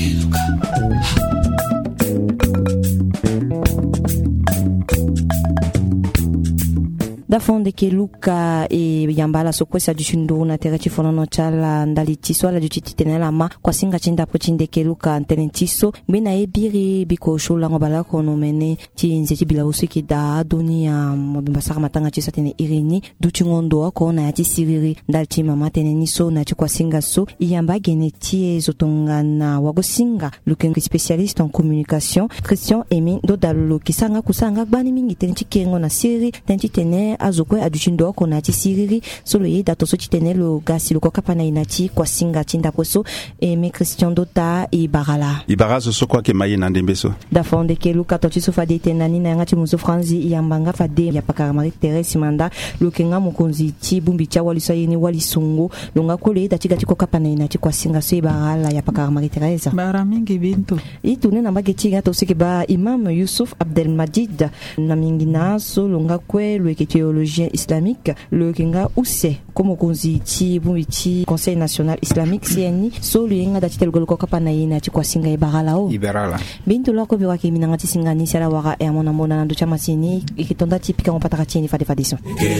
Dafonde ke luka e yambala sokwesa jushindu na tereti fonono chala ndali tiso ala juchiti tenela ma kwa singa chinda po chinde ke luka antene tiso bina e biri biko shola ngobala kono mene ti nzeti bila usiki da dunia mobimba saka matanga chisa tene irini duchi ngondo ko na yati siriri ndalti mama tene niso na chikwa singa so yamba geneti zotonga na wagosinga lukengi spécialiste en communication Christian Emin Dodalo kisanga kusanga gbani mingi tene chikengo na siri tene tene azokwe aduchindo ko na ti siriri solo ye dato so titene lo gasi lo kokapana inati kwa singa tinda poso e me Christian Dota i barala ibara so kwa ke mayi nandembeso da fonde ke luka to so fade tenani na ngati muso franzi yambanga fade ya pakara Marie Thérèse manda lo kenga mukonzi ti bumbi cha wali so yini wali sungu lo ngakole da tiga ti kokapana inati kwa singa so i barala ya pakara Marie Thérèse bara mingi bintu i tune na mbage tinga to sike ba Imam Youssouf Abdelmadid na mingi na so lo ngakwe lo ke théologien islamique le kenga use comme konzi ti bumbi ti Conseil national islamique C N I so lo yenga da ti tel gol kokapana inati kwa singa i barala o ibarala bintu loko biwa ke minanga ti singa ni sala wara e amona mona na ndo chama sini ikitonda ti pika ngopata tieni fade fadiso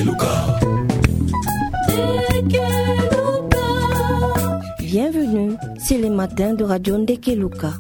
Bienvenue, c'est les matins de Radio Ndekeluka.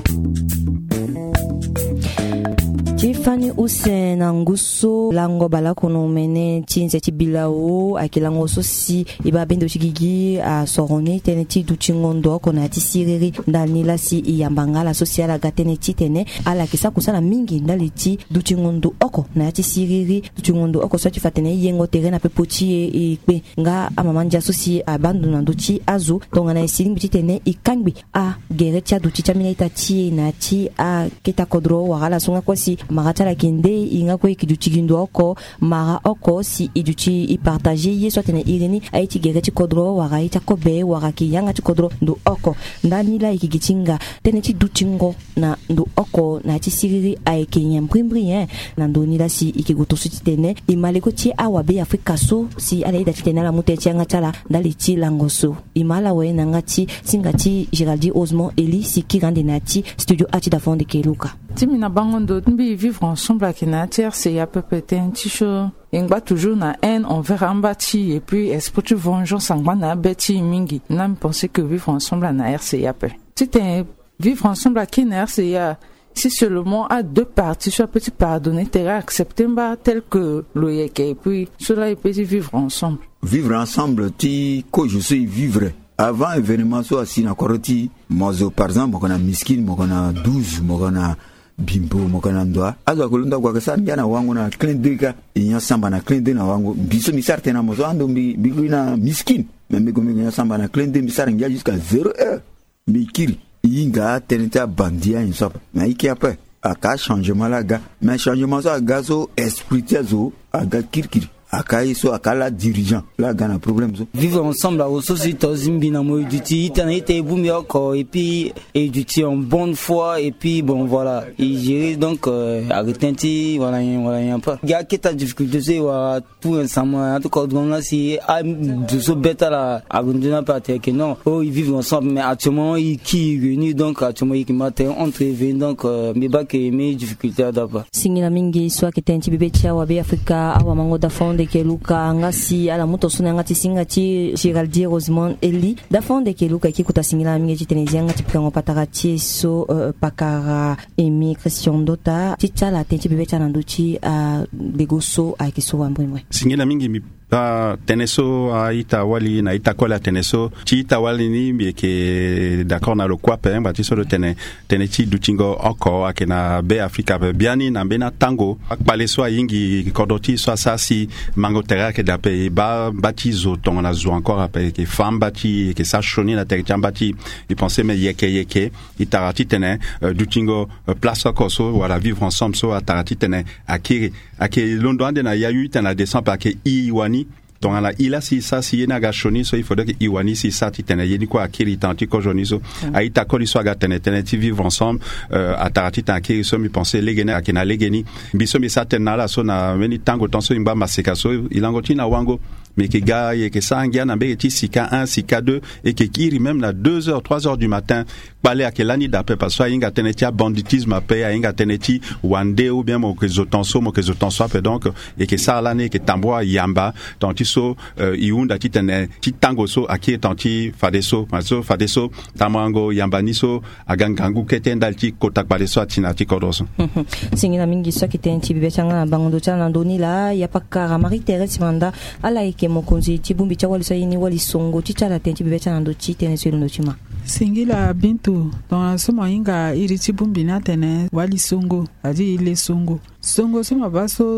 Tiffany Hussein Anguso lango bala kono mene tinze tibilao akilango so si iba bendo chigigi a soroni teneti du chingondo kona tisiriri ndani la si iyambangala social gatene titene ala kisa kusala mingi ndali ti du chingondo oko na tisiriri du chingondo oko so tifatene yengo terena pe poti e pe nga amamanja so si abandona nduti azu tonga na isilingi titene ikangbi a geretia du tichamina itati na ti a kita kodro wala sunga kwasi maratala kende inga ko ikiduchigindo oko mara oko si iduchi i partager ye sotene irini aiti gereti kodro wara ita kobe wara ki yanga ti kodro ndo oko ndani la ikigitinga tene ti duchingo na ndo oko na ti siriri ai kenyam primbri hein na ndoni la si ikiguto sutitene imaleko ti awabe Afrika so si ala ida titena la mute ti yanga tala ndali ti langoso imala we na ngati singati Géraldine Osmond Eli si kirande na ti studio ati da fonde keluka Timina bangondo mbi vivre ensemble avec na terre c'est à peu près un petit show ingba toujours na haine envers ambati et puis esprit de vengeance angba na beti mingi na me penser que vivre ensemble na R C A P si t'es vivre ensemble avec na R C A si seulement à deux parties soit petit pardonner t'es accepté ba tel que loyeke et puis cela est petit vivre ensemble vivre ensemble ti ko je suis vivre avant événement so asina koroti mozo par exemple mokona miskin mokona douze mokona bimbo mokana ndoa azo kulunda kwa kasani jana wangu na klindika inya samba na klinde na wangu biso misarte na mozo ando bi biguina miskin membe gomi nya samba na klinde misara ngia jusqu'à zéro heure mikiri inga teneta bandia insop na iki après aka changement la ga mais changement ça gazo esprit zo aga kirkiri akai so akala dirigeant là gana problème so vivre ensemble au société zimbina mo duty itanaite bumi oko et puis et duty en bonne foi et puis bon voilà et gérer donc euh, arrêter voilà voilà y a pas gars qui ta difficulté c'est wa tout ensemble en tout cas donc là si a de so bête la abandonner pas que non oh ils vivent ensemble mais actuellement ils qui réunis donc actuellement ils matin entre vient donc mais ba que mes difficultés d'abord singila mingi soit que tenti bebe tia wa be Afrika awa mango da fonde ke luka ngasi ala muto suna ngati singa ti Géraldine Osmond Eli da fonde ke luka ki kuta singila mingi ti tenezia ngati pika patara ti so uh, pakara emi Christian Dota ti tala tenti bebe tana nduti a degoso a ki so wambrimwe singila mingi mi pa teneso a ita wali na ita kola teneso ti ita wali ni mi ke d'accord na lo kwa pe ba ti so do tene tene ti dutingo oko akena be Afrika be biani na bena tango akpale so yingi kodoti so asasi mango terra ke dape ba batizo ton na zo encore après que femme bati que ça choni na terre bati il pensait mais yeke yeke itarati tene dutingo place koso voilà vivre ensemble so atarati tene akiri akiri london de na yayu tena descend pa ke iwani donc la ila si ça si na gachoni so il faudrait que iwani si ça ti tene yeni quoi akiri tanti ko joni so aita ko so ga tene tene ti vivre ensemble euh atarati tan akiri so mi penser legene akina legeni biso mi sa tena la so na meni tango tanso imba maseka so ilangoti na wango mais que gars et que ça ngia na be ti sika un sika deux et que kiri même na deux heures trois heures du matin balé à kelani d'après parce que inga tenetia banditisme après inga teneti wande ou bien mo que zotanso mo que zotanso après donc et que ça l'année que tamboa yamba tanti so iunda ti tene ti tango so aki tanti fadeso maso fadeso tamango yamba ni so agangangu ketenda ti kotak badeso atina ti kodoso singina mingi so kitenti bibe changa na bangondo chana ndoni la ya pakara Marie Thérèse manda ala ke mokonzi ti bumbi cha wali sayini wali songo ti chala tenti bibe chana ndo ti tene selo ndo chima singila bintu don somo inga iri ti bumbi na tene wali songo adi ile songo songo somo baso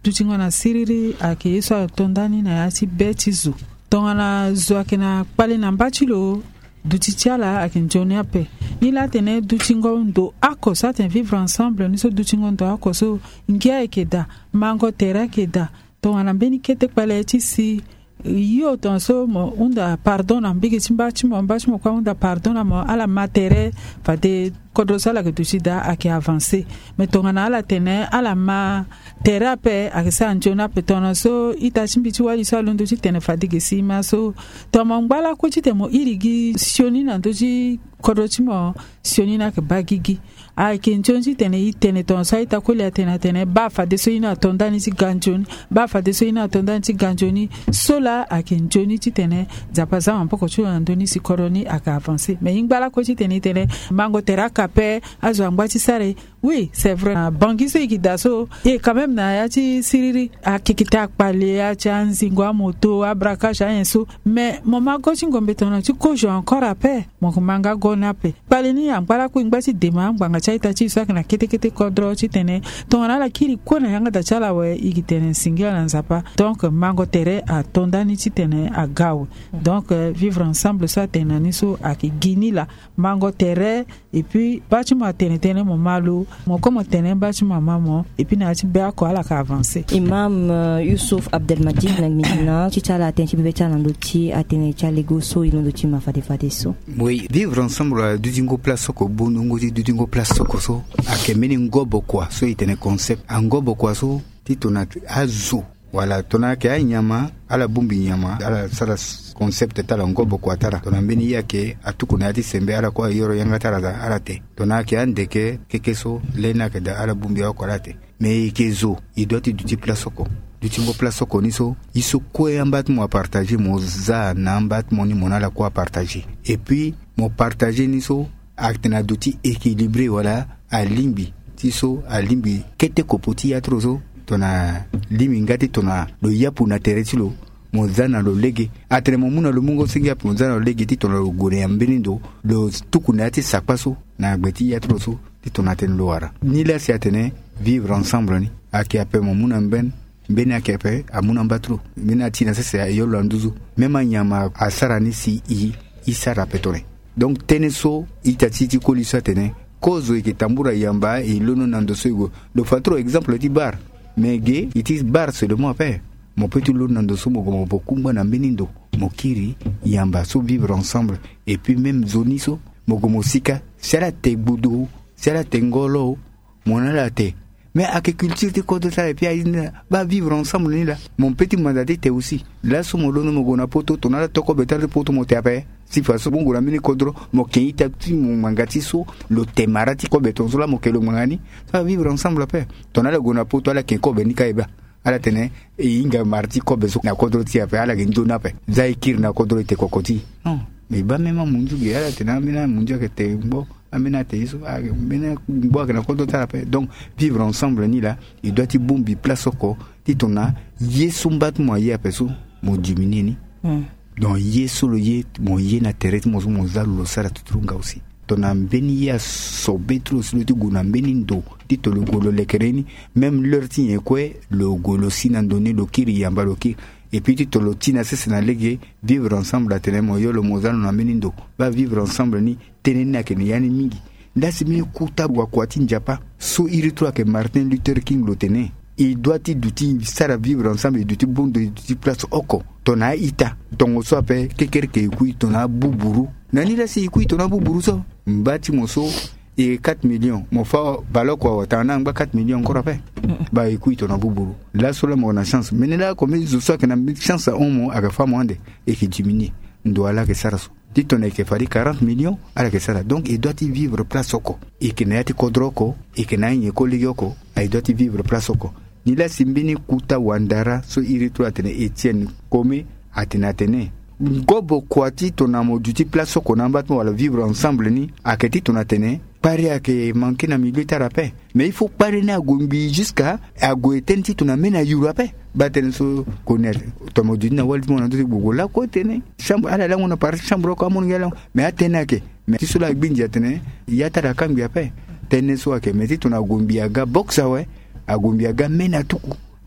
dutingo na siriri ake yeso tondani na yati betizu tongana zo akena pale na mbachilo dutiala ake njoni ape ni la tene dutingo ndo ako sa ten vivre ensemble ni so dutingo ndo ako so ngia ekeda mango tera keda tongana beni kete pale yati si yo ton so mo unda pardona mbige chimbachi mo mbachi mo kwa unda pardona mo ala matere fa de kodosala ke tushida ake avancer mais tongana ala tene ala ma terape ake sa njona petona so ita chimbichi wali so londo chi tene fadigue sima so to mo ngbala ko chi temo irigi sioni na ndoji kodochi mo sioni na ke bagigi a ke njonji tene itene ton so ita ko le tene tene ba fa de so ina tondani si ganjoni ba fa de so ina tondani si ganjoni sola ake njoni chi tene zapaza un poko chulo ndoni si koroni aka avancer mais ngbala ko chi tene tene mango teraka pe azo ambati sare oui c'est vrai bangiso ikidaso et quand même na yati siriri akikita pale ya chanzingwa moto abraka chayenso mais mama gochi ngombe tona ti kojo encore après mon manga gona pe pale ni ambala ku ngbati dema nganga chaita chi so kana kete kete kodro chi tene tona la kiri kona yanga da chala we ikitene singia na nzapa donc mango tere a tondani chi tene a gawe donc euh, vivre ensemble ça tena niso akigini la mango tere et puis bâtiment tene tene mo malo mo comme tene bâtiment mamo et puis na ti be ko ala ka avancer Imam uh, Youssouf Abdelmajid na mina ti tala tenti be tala ndoti atene cha lego so ino ndoti ma fade fade so oui vivre ensemble du dingo place ko bonongo du dingo place ko so akemeni ngobo kwa so itene concept angobo kwa so ti tona azu wala tona ke anyama ala bumbi nyama ala sala concept tala ngobo kwa tara tona mbeni yake atukuna ati sembe ala kwa yoro yanga tara da arate tona ke andeke kekeso lena ke da ala bumbi kwa rate mais kezo il doit être du place ko du timbo place ko niso iso ko ambat mo partager mo za na ambat mo ni monala ko partager et puis mo partager niso actena duti équilibré wala a limbi tiso a limbi kete ko poti ya trozo tona limi ngati tona lo yapu na teretilo mozana lo lege atre momuna lo mungo singa mozana lo lege ti tona lo gore ambenindo lo tukuna ti sakpaso na gbeti ya troso ti tona ten loara ni la si atene vivre ensemble ni aki ape momuna mben mbeni aki ape amuna mbatro mina tina sese yo lo nduzu mema nyama asara ni si i isara petone donc teneso itatiti kolisa tene kozo ikitambura yamba ilono nandoso le fatro exemple ti bar mais gay it is bar seulement après mon petit lot nandoso mo mo bokumba na mbenindo mokiri yamba so vivre ensemble et puis même zoniso mo gomosika sera te budu sera te ngolo monala te mais agriculture te ko de ça et puis va vivre ensemble ni là mon petit mandaté te aussi là so mo lono mo gona poto tonala toko betal poto mo te après si faso bongo la mini kodro mo keita ti mo mangati so lo temarati ko beton so la mo kelo mangani ça va vivre ensemble après tonala gona poto ala ken ko benika eba ala tene e inga marti ko beso na kodro ti après ala gendo na pe zaikir na kodro te kokoti non mais ba même munju ge ala tena mina munju ke te mbo amena te iso amena mbo ke na kodro ta après donc vivre ensemble ni là il doit ti bombi place ko ti tona yesu mbat mo ya peso mo diminuer ni mm. donc yesu lo ye mo ye na terre mo mo zalo lo sara tutrunga aussi tona mbeni ya sobetro silo ti guna mbeni ndo ti to lo golo lekereni même leur ti ekwe lo golo sinandoni lo kiri yamba lo kiri et puis ti to lo tina sese na lege vivre ensemble atenemo yo lo mozalo na mbeni ndo va vivre ensemble ni teneni na keni yani mingi ndasi mi kuta wa kwati njapa so iritro ke Martin Luther King lo tene il doit ti duti sara vivre ensemble duti bondo duti place oko tona ita tongo so ape keker ke kui tona buburu nani la si kui tona buburu so mbati moso et quatre millions mo fa balo ko tana ngba quatre millions encore ape ba kui tona buburu là solo mo na chance mais là comme je sais que na chance on mo aga fa monde et qui diminue ndo ala ke sara so dit on que fali quarante millions ala ke sara donc il doit y vivre place oko et que na yati kodroko et que na nye koligoko il doit y vivre place oko ni la simbini kuta wandara so iritu atene Etienne Kome atene atene ngobo kwati tonamo duti place ko namba to wala vivre ensemble ni aketi tonatene pari ake manke na milieu tarape mais il faut pari na gombi jusqu'à agoetenti tonamena Europe baten so connaître tomo duti na waldi mona duti bugo la ko tene chambre ala la mona par chambre ko amon ngela mais atene ke mais ti sula gbinja tene yatara kambi ape tene so ake mais ti tona gombi aga boxa we agombi aga mena tuku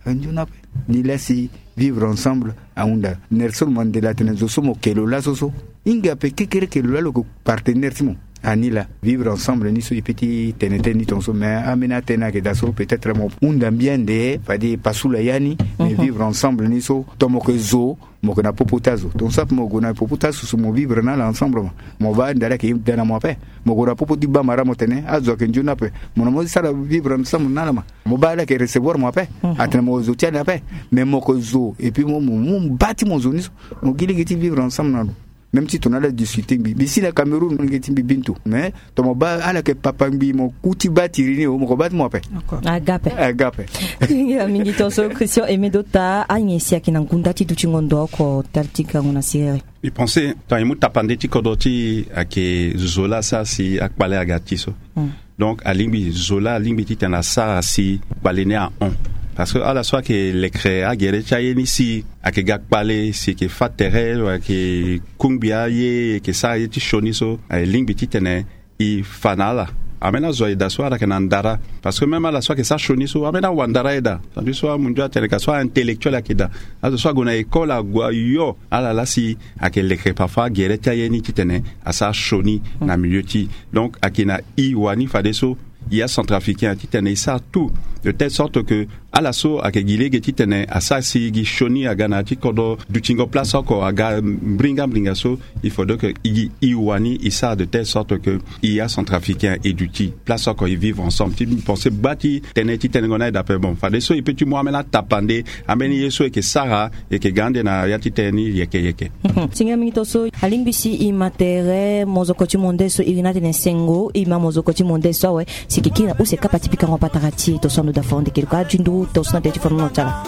anjuna ni lasi vivre ensemble aunda Nelson Mandela tenezo somo kelo la soso inga pe kekere kelo la lo partenaire timo anila vivre ensemble ni so petit tenete ni tonso mais amena tena ke daso peut-être mon unda bien de fadi pasula yani mais vivre ensemble ni so tomo ke zo mo na popotazo ton sap mo gona popotazo so mo vivre na l'ensemble mo va ndala ke dana mo pe mo gona popoti ba mara mo tene azo ke njuna pe mo mo sala vivre ensemble na ma mo ba la ke recevoir mo pe atena mo zo tiana pe mais mo ko zo et puis mo mo bati mo zo ni so mo gili giti vivre ensemble na même si tu as la discuté ici la Cameroun on est bintu mais ton ba ala ke papa mbi mo kuti batiri ni mo ko bat mo pe agape agape ya mingi tonso Christian Emedota anyesi akina nkunda ti tuchingondo ko tartika ngona sire I pensais tant imu tapande ti kodoti ake zola sa si akbale agati so donc alimbi zola alimbi ti tana sa si balene a on parce que à la fois que les créa gere chayeni si ake gakpale si ke fatere ake kungbia ye ke sa ye ti shoni so ay lingbi ti tene I fanala amena zo ida so ara kenandara parce que même à la soit que ça shoni so amena wandara ida tandis soit munjo tele ka soit intellectuel akida azo soit gona école agwa yo ala la si ake le cré parfois gere chayeni ti tene asa shoni na milieu ti donc akina I wani fadeso il y a centrafricain qui tenait ça tout de telle sorte que à la so à Kegile qui tenait à ça si gi shoni à Ghana ti kodo du tingo place encore à ga bringa bringa so il faut donc i iwani isa de telle sorte que il y a centrafricain et du ti place encore ils vivent ensemble ti penser bati tenait ti tenait gona d'après bon fa de so il peut tu moi mena tapande ameni yeso et que Sara et que gande na ya ti teni yeke yeke singa mito so alimbisi I matere mozoko ti monde so irina tene sengo ima mozoko ti monde so we sikikina use kapa tipika ngwa patarati to sondo da fonde ke ka jindu to sona te forno no tala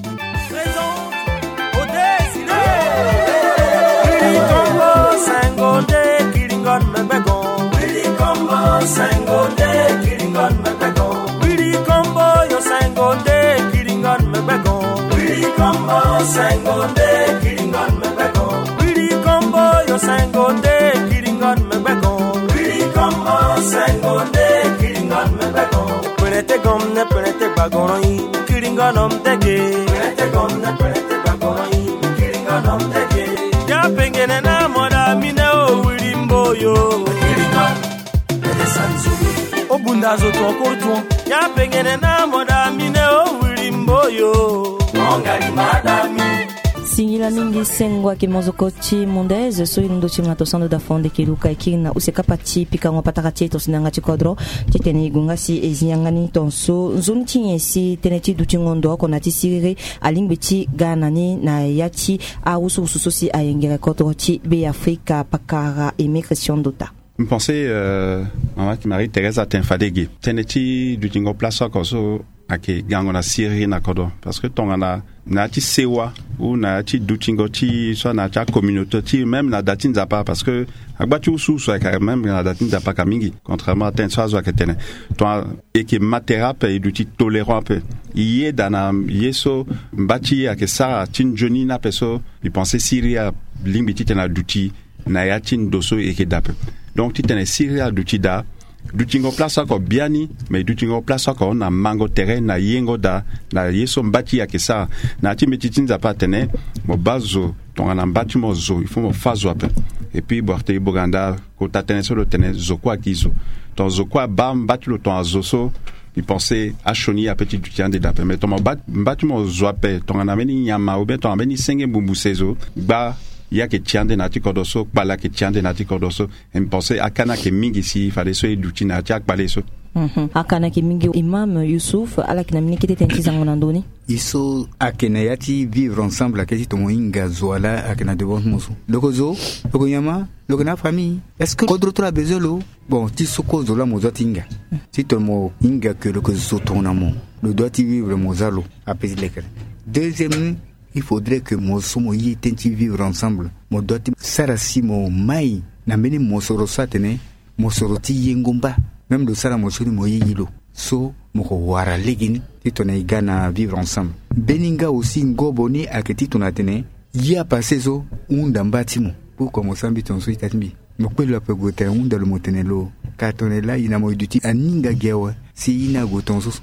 Sangonde kiringon mebego Willy combo sangonde kiringon mebego Willy combo yo sangonde kiringon mebego Willy combo sangonde kiringon mebego Willy combo yo sangonde kiringon mebego Willy combo sangonde kiringon mebego Penete gomne penete bagoroi kiringon omtege Penete gomne penete bagoroi kiringon omtege Ya pengene na moda mine o wirimbo yo kiringon ede sansumi obunda zo to korto ya pengene na moda mine o wirimbo yo ngari madami singila mingi sengwa ke mozoko ti mondez so indo ti ngato sando da fonde ke luka ikina use kapati pika ngwa patakati to sinanga ti kodro ti tene gunga si eziangani tonso nzuni ti yesi tene ti duti ngondo ko na ti sirire alingbe ti Ghana ni na yati a usu usu si ayengere kodro ti be Afrika pakara immigration dota je pensais euh en fait Marie-Thérèse Atenfadegi teneti du tingo place ko so ake gango na Syrie na kodo parce que tongana na ti sewa ou na ti dutingo ti so na ta communauté ti même na datin zapa parce que agbatu sou so ka même na datin zapa kamingi contrairement à ten so zo ka tene to et que matera pe du ti tolérant pe yé dana yeso mbati ake sa tin joni na peso il pensait Syria limbiti tena duti na yatin doso et que dape donc ti tene Syria duti da du tingo place ko biani mais du tingo place ko na mango terrain na yengo da na yeso mbati ya kesa na ti metitinza patene mo bazo ton na mbati mo zo il faut mo fazo ape et puis borte boganda ko tatene so lo tene zo kwa kizo ton zo kwa ba mbati lo ton azoso il pensait à choni à petit du tien de dape mais ton mbati mo zo ape ton na meni nyama ou bien ton meni senge bumbu sezo ba ya ke tiande na ti kodoso pala ke tiande na ti kodoso em pensé akana ke mingi si fallait so eduti na ti akbale so mhm akana ke mingi imam Youssouf ala kina mingi kete tenti zango nandoni iso akena yati vivre ensemble aketi to moinga zoala akena de bon musu lokozo loko yama loko na famille est-ce que kodro to la bezelo bon ti soko zola mozatinga ti to mo inga que loko zo to na mo le doit y vivre mozalo apesi lekere deuxième il faudrait que mon somo y tenti vivre ensemble mo doit sarasi mo mai na meni mo soro satene mo soro ti yengomba même le sara mo sori mo yilo so mo ko wara legini ti to na igana vivre ensemble beninga aussi ngoboni aketi to na tene ya passé zo unda mbatimo pour commencer ambition so itatimi mo pe la pe gote unda le motenelo ka tonela ina mo duti aninga gewa si ina gotonso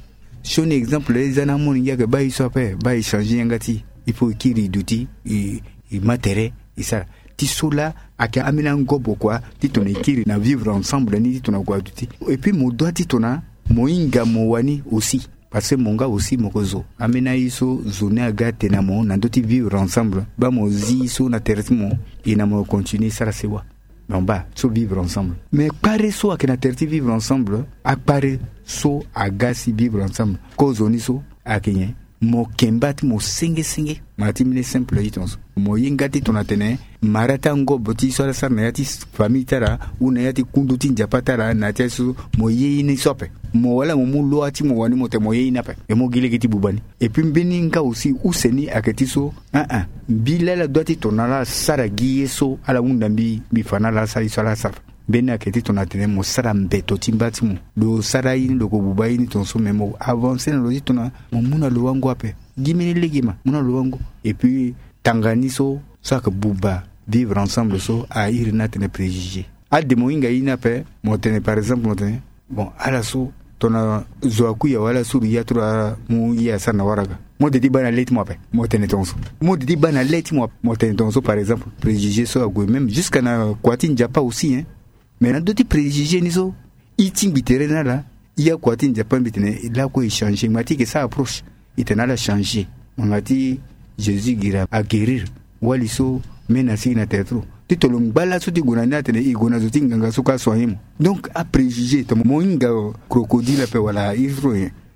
son exemple les anamon ya que ba isope ba changer ngati il faut kiri duti i i matériel et ça ti sola aka amina ngobo quoi ti tona kiri na vivre ensemble ni ti tona quoi duti et puis mo doit ti tona moinga mo wani aussi parce que mon gars aussi mokozo amena iso zone aga tenamo na doti vivre ensemble ba mo zi so na tertimo et na mo continuer ça c'est wa non ba so vivre ensemble mais pare so aka na terti vivre ensemble a pare so aga si vivre ensemble cause oni so akenye mo kembati mo singe singe mati mine simple itonso mo yingati tonatene marata ngo boti so sa na yati famille tara una yati kunduti njapatara na tesu mo yini sope mo wala mo mulo ati mo wani mo te mo yini nape e mo gile kiti bubani et puis beninga aussi useni aketiso ah ah bilela doti tonala sara giyeso ala undambi bifana la sa isala sa bena keti tonatene mo sara mbeto timbati mo do sara yini do ko bubaini tonso memo avancer na loji tona mo muna lo wango ape gimeni legima muna lo wango et puis tanganiso ça que buba vivre ensemble so a irina tene préjugé a de moinga ina pe mo tene par exemple mo tene bon ala so tona zoaku ya wala suru ya tura mu ya sana waraga mo de di bana leti mo pe mo tene tonso mo de di bana leti mo mo tene tonso par exemple préjugé so a go même jusqu'à na kwati japa aussi hein mais na doti préjugé ni so iting bitere na la ya kwati japa bitene la ko changer mati que ça approche itena la changer mangati Jésus gira a guérir waliso mena signa tetro titolong bala so ti gonana tene igona zo tinganga suka soyimo donc a préjugé to moinga crocodile pe wala ifro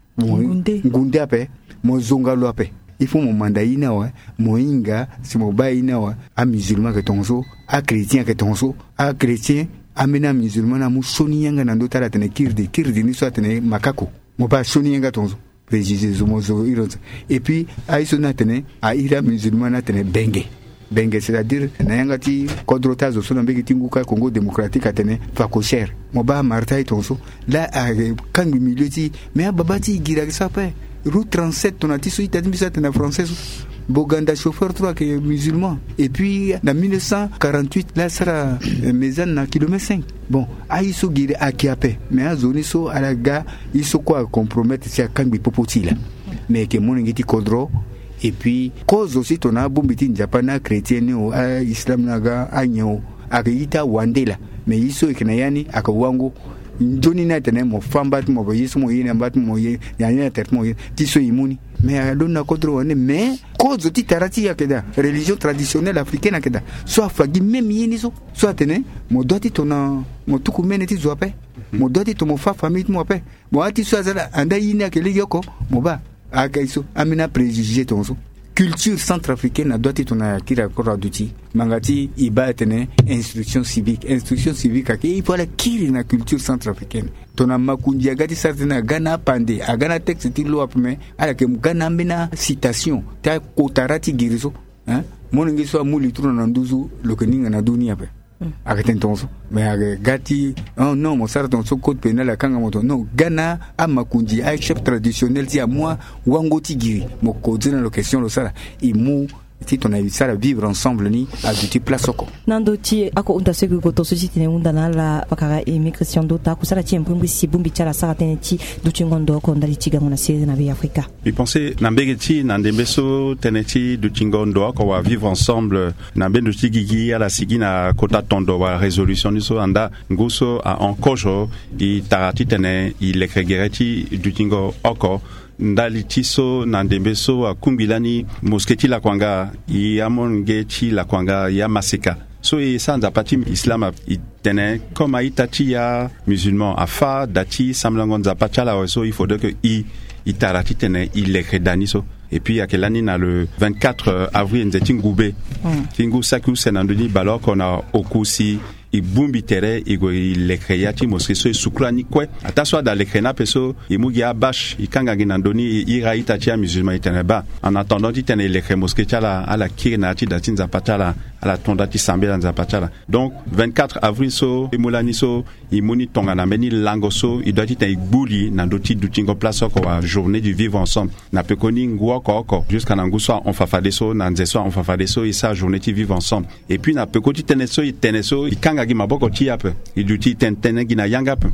ngunde ngunde ape mo zonga lo ape il faut mo mandaina wa moinga si mo baina wa a musulman que tonso a chrétien que tonso a chrétien amena musulman na mu soni yanga na ndotara tene kirdi kirdi ni so tene makako mo ba soni yanga tonso préjugé zo mo zo ironza et puis aiso na tene a ira musulman na tene bengue bengue c'est-à-dire nayangati kodrota zo sona mbeki tinguka Congo démocratique atene fakocher mo ba martai tonso la kangi milioti mais babati gira ça pe route trente-sept tonati so itadi bisa tena française Boganda chauffeur trois que musulman et puis en dix-neuf cent quarante-huit là sera maison na kilomètre cinq bon aiso gira akiape mais azoni so alaga iso quoi compromettre si kangi popoti là mais que mon ngiti kodro et puis cause aussi ton abombiti japana chrétien ou islam naga anyo akaita wandela mais iso ikinayani akawango ndoni na tene mo fambat mo boyiso mo yina bat mo ye yana tet mo tiso imuni mais alona kodro wane mais cause ti tarati yakeda religion traditionnelle africaine akeda soit fagi même yini so soit tene mo doti tona mo tuku meneti zoape mo doti to mo fa famille mo ape mo ati so azala anda yini akeli yoko mo ba akaiso amina préjugé tonso culture centrafricaine doit être on a kira kora duti mangati iba tene instruction civique instruction civique ake il faut la kiri na culture centrafricaine tona makundia gati sartena gana pande agana texte ti lo apme ala ke gana mena citation ta kotarati giriso hein mon ngiso amuli tuna na nduzu lokeninga na dunia pe akaten tonso mais gati oh non mon sar tonso code pénal akanga moto non gana amakundi a chef traditionnel ti a moi wango tigiri mo code na location lo sara imu ti tona sara vivre ensemble ni a duti place oko nando ti ako unta segu ko to société ne unda na la pakara immigration do ta ku sara ti mpumbi si bumbi chala sara teneti duti ngondo ko ndali tiga ngona siri na bi Afrika bi penser na mbegeti na ndembeso teneti duti ngondo ko wa vivre ensemble na bendo tigigi ala sigina kota tondo wa résolution ni so anda nguso a encojo i tarati tene i lekregereti duti ngo oko ndali tiso na ndembeso a kumbilani mosketi la kwanga i amongeti la kwanga ya maseka so e sanda pati islam itene comme itati ya musulman afa dati samlangonza pachala so il faudrait que i itarati tene il lekredani so et puis akelani na le vingt-quatre avril nzeti ngube tingu saku senandoni balor qu'on a okusi i bumbi tere i go i lekreati moske so sukrani kwe ataswa da lekrena peso i mugi abash i kanga ginandoni i raita tia musulman itene ba en attendant ti tene lekre moske chala ala kirna ti datin zapatala ala tondati sambela nzapatala donc vingt-quatre avril so i mulani so i muni tonga na meni lango so i doit ti gbuli na doti dutingo place ko wa journée du vivre ensemble na pekoni ngwa ko ko jusqu'à nanguso on fafade so na nzeso on fafade so i sa journée ti vivre ensemble et puis na pekoti tene so i tene so i kanga gi maboko ti ape i duti tentene gi na yanga pe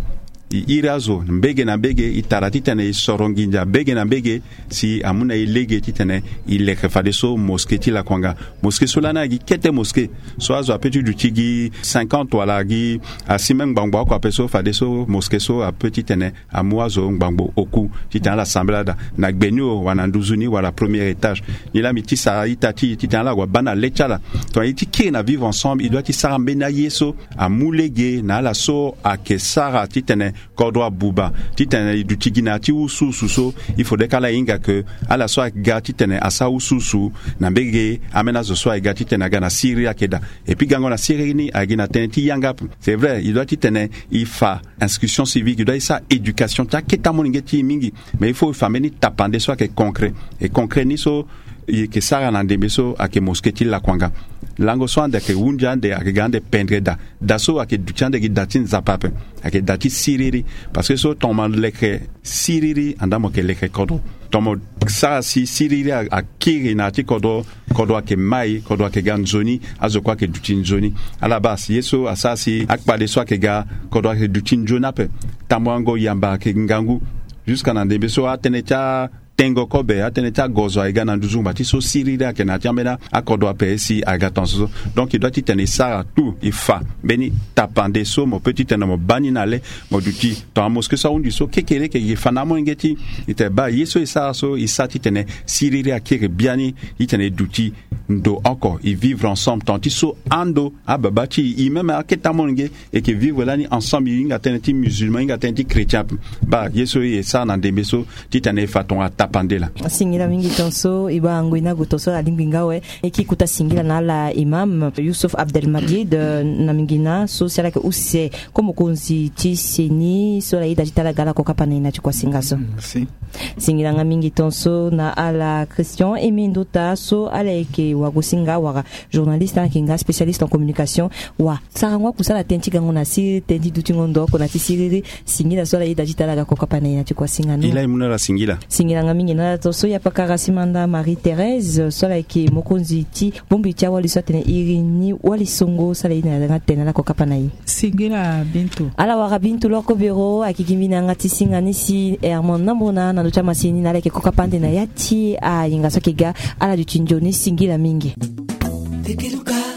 irazo mbege na bege itara titene soronginja bege na bege si amuna ilege titene ileke fadeso mosquée ti la kwanga mosquée solana gi kete mosquée so azo apetu du tigi cinquante wala gi asimeng bangbo ko apeso fadeso mosquée so apeti tene amuazo bangbo oku titana l'assemblée da na gbenyo wana nduzuni wala premier étage ni la miti sa itati titana la wa bana lechala to iti ki na vivre ensemble il doit ti sara mbena yeso amulege na la so akesara titene Kodwa Buba, titene du tigina ti usu suso, il faudrait qu'à la inga que à la soie gati tene asa ususu na bege amena zo soie gati tene gana Syria keda. Et puis gango na Syrie ni agina tenti yanga. C'est vrai, il doit titene il fa inscription civique, il doit ça éducation ta keta moningeti mingi, mais il faut fameni tapande soit que concret. Et concret ni so que sara na ndembeso ake mosquée la kwanga. Lango so ande ke unja ande ake gande pendre da daso ake duchande ki datin zapape ake dati siriri parce que so toman leke siriri andamo ke leke kodo tomo sa si siriri a kiri na ti kodo kodo ake mai kodo ake ganzoni azo kwa ke dutin zoni ala bas yeso asasi akpa de so ake ga kodo ake dutin jonape tamwango yamba ke ngangu jusqu'à na ndembeso atenecha tengo kobe atene ta gozo aiga na nduzumba ti so sirira ke na tiamena akodo apesi aga tonso donc il doit tenir ça tout il fa beni tapande so mo petit tena mo bani nale mo duti to mosque so undi so kekere ke fana mo ngeti ite ba yeso isa so isa ti tene sirira ke biani itene duti ndo encore ils vivent ensemble tant ils so ando ababati i même aketa mo nge et que vivre là ni ensemble inga teneti musulman inga teneti chrétien ba yeso isa na ndembeso ti tene faton ata pandela singila mingi tonso iba ngwina gutoso alimbingawe ekikuta singila na la imam Yusuf Abdelmajid na mingina so sala ke use como konzi ti seni so la ida jitala gala ko kapana ina kwa singaso merci singila nga mingi tonso na ala Christian Emindota so ala ke wagosinga wara journaliste na kinga spécialiste en communication wa sarangwa kusala tenti gango na si tenti dutingondo ko na ti siriri singila so la ida jitala ko kapana ina kwa singano ila imuna la singila singila nga mingi na to so ya pakara simanda Marie-Thérèse so la ke mokonzi ti bombi tia wali so tene irini wali songo sala ina nga tena la ko kapana yi singila bintu ala wara bintu loko bero akikimina ngati singani si Hermon namona na chama sini na leke ko kapande na yati a inga so kiga ala du tinjoni singila mingi Tekeluka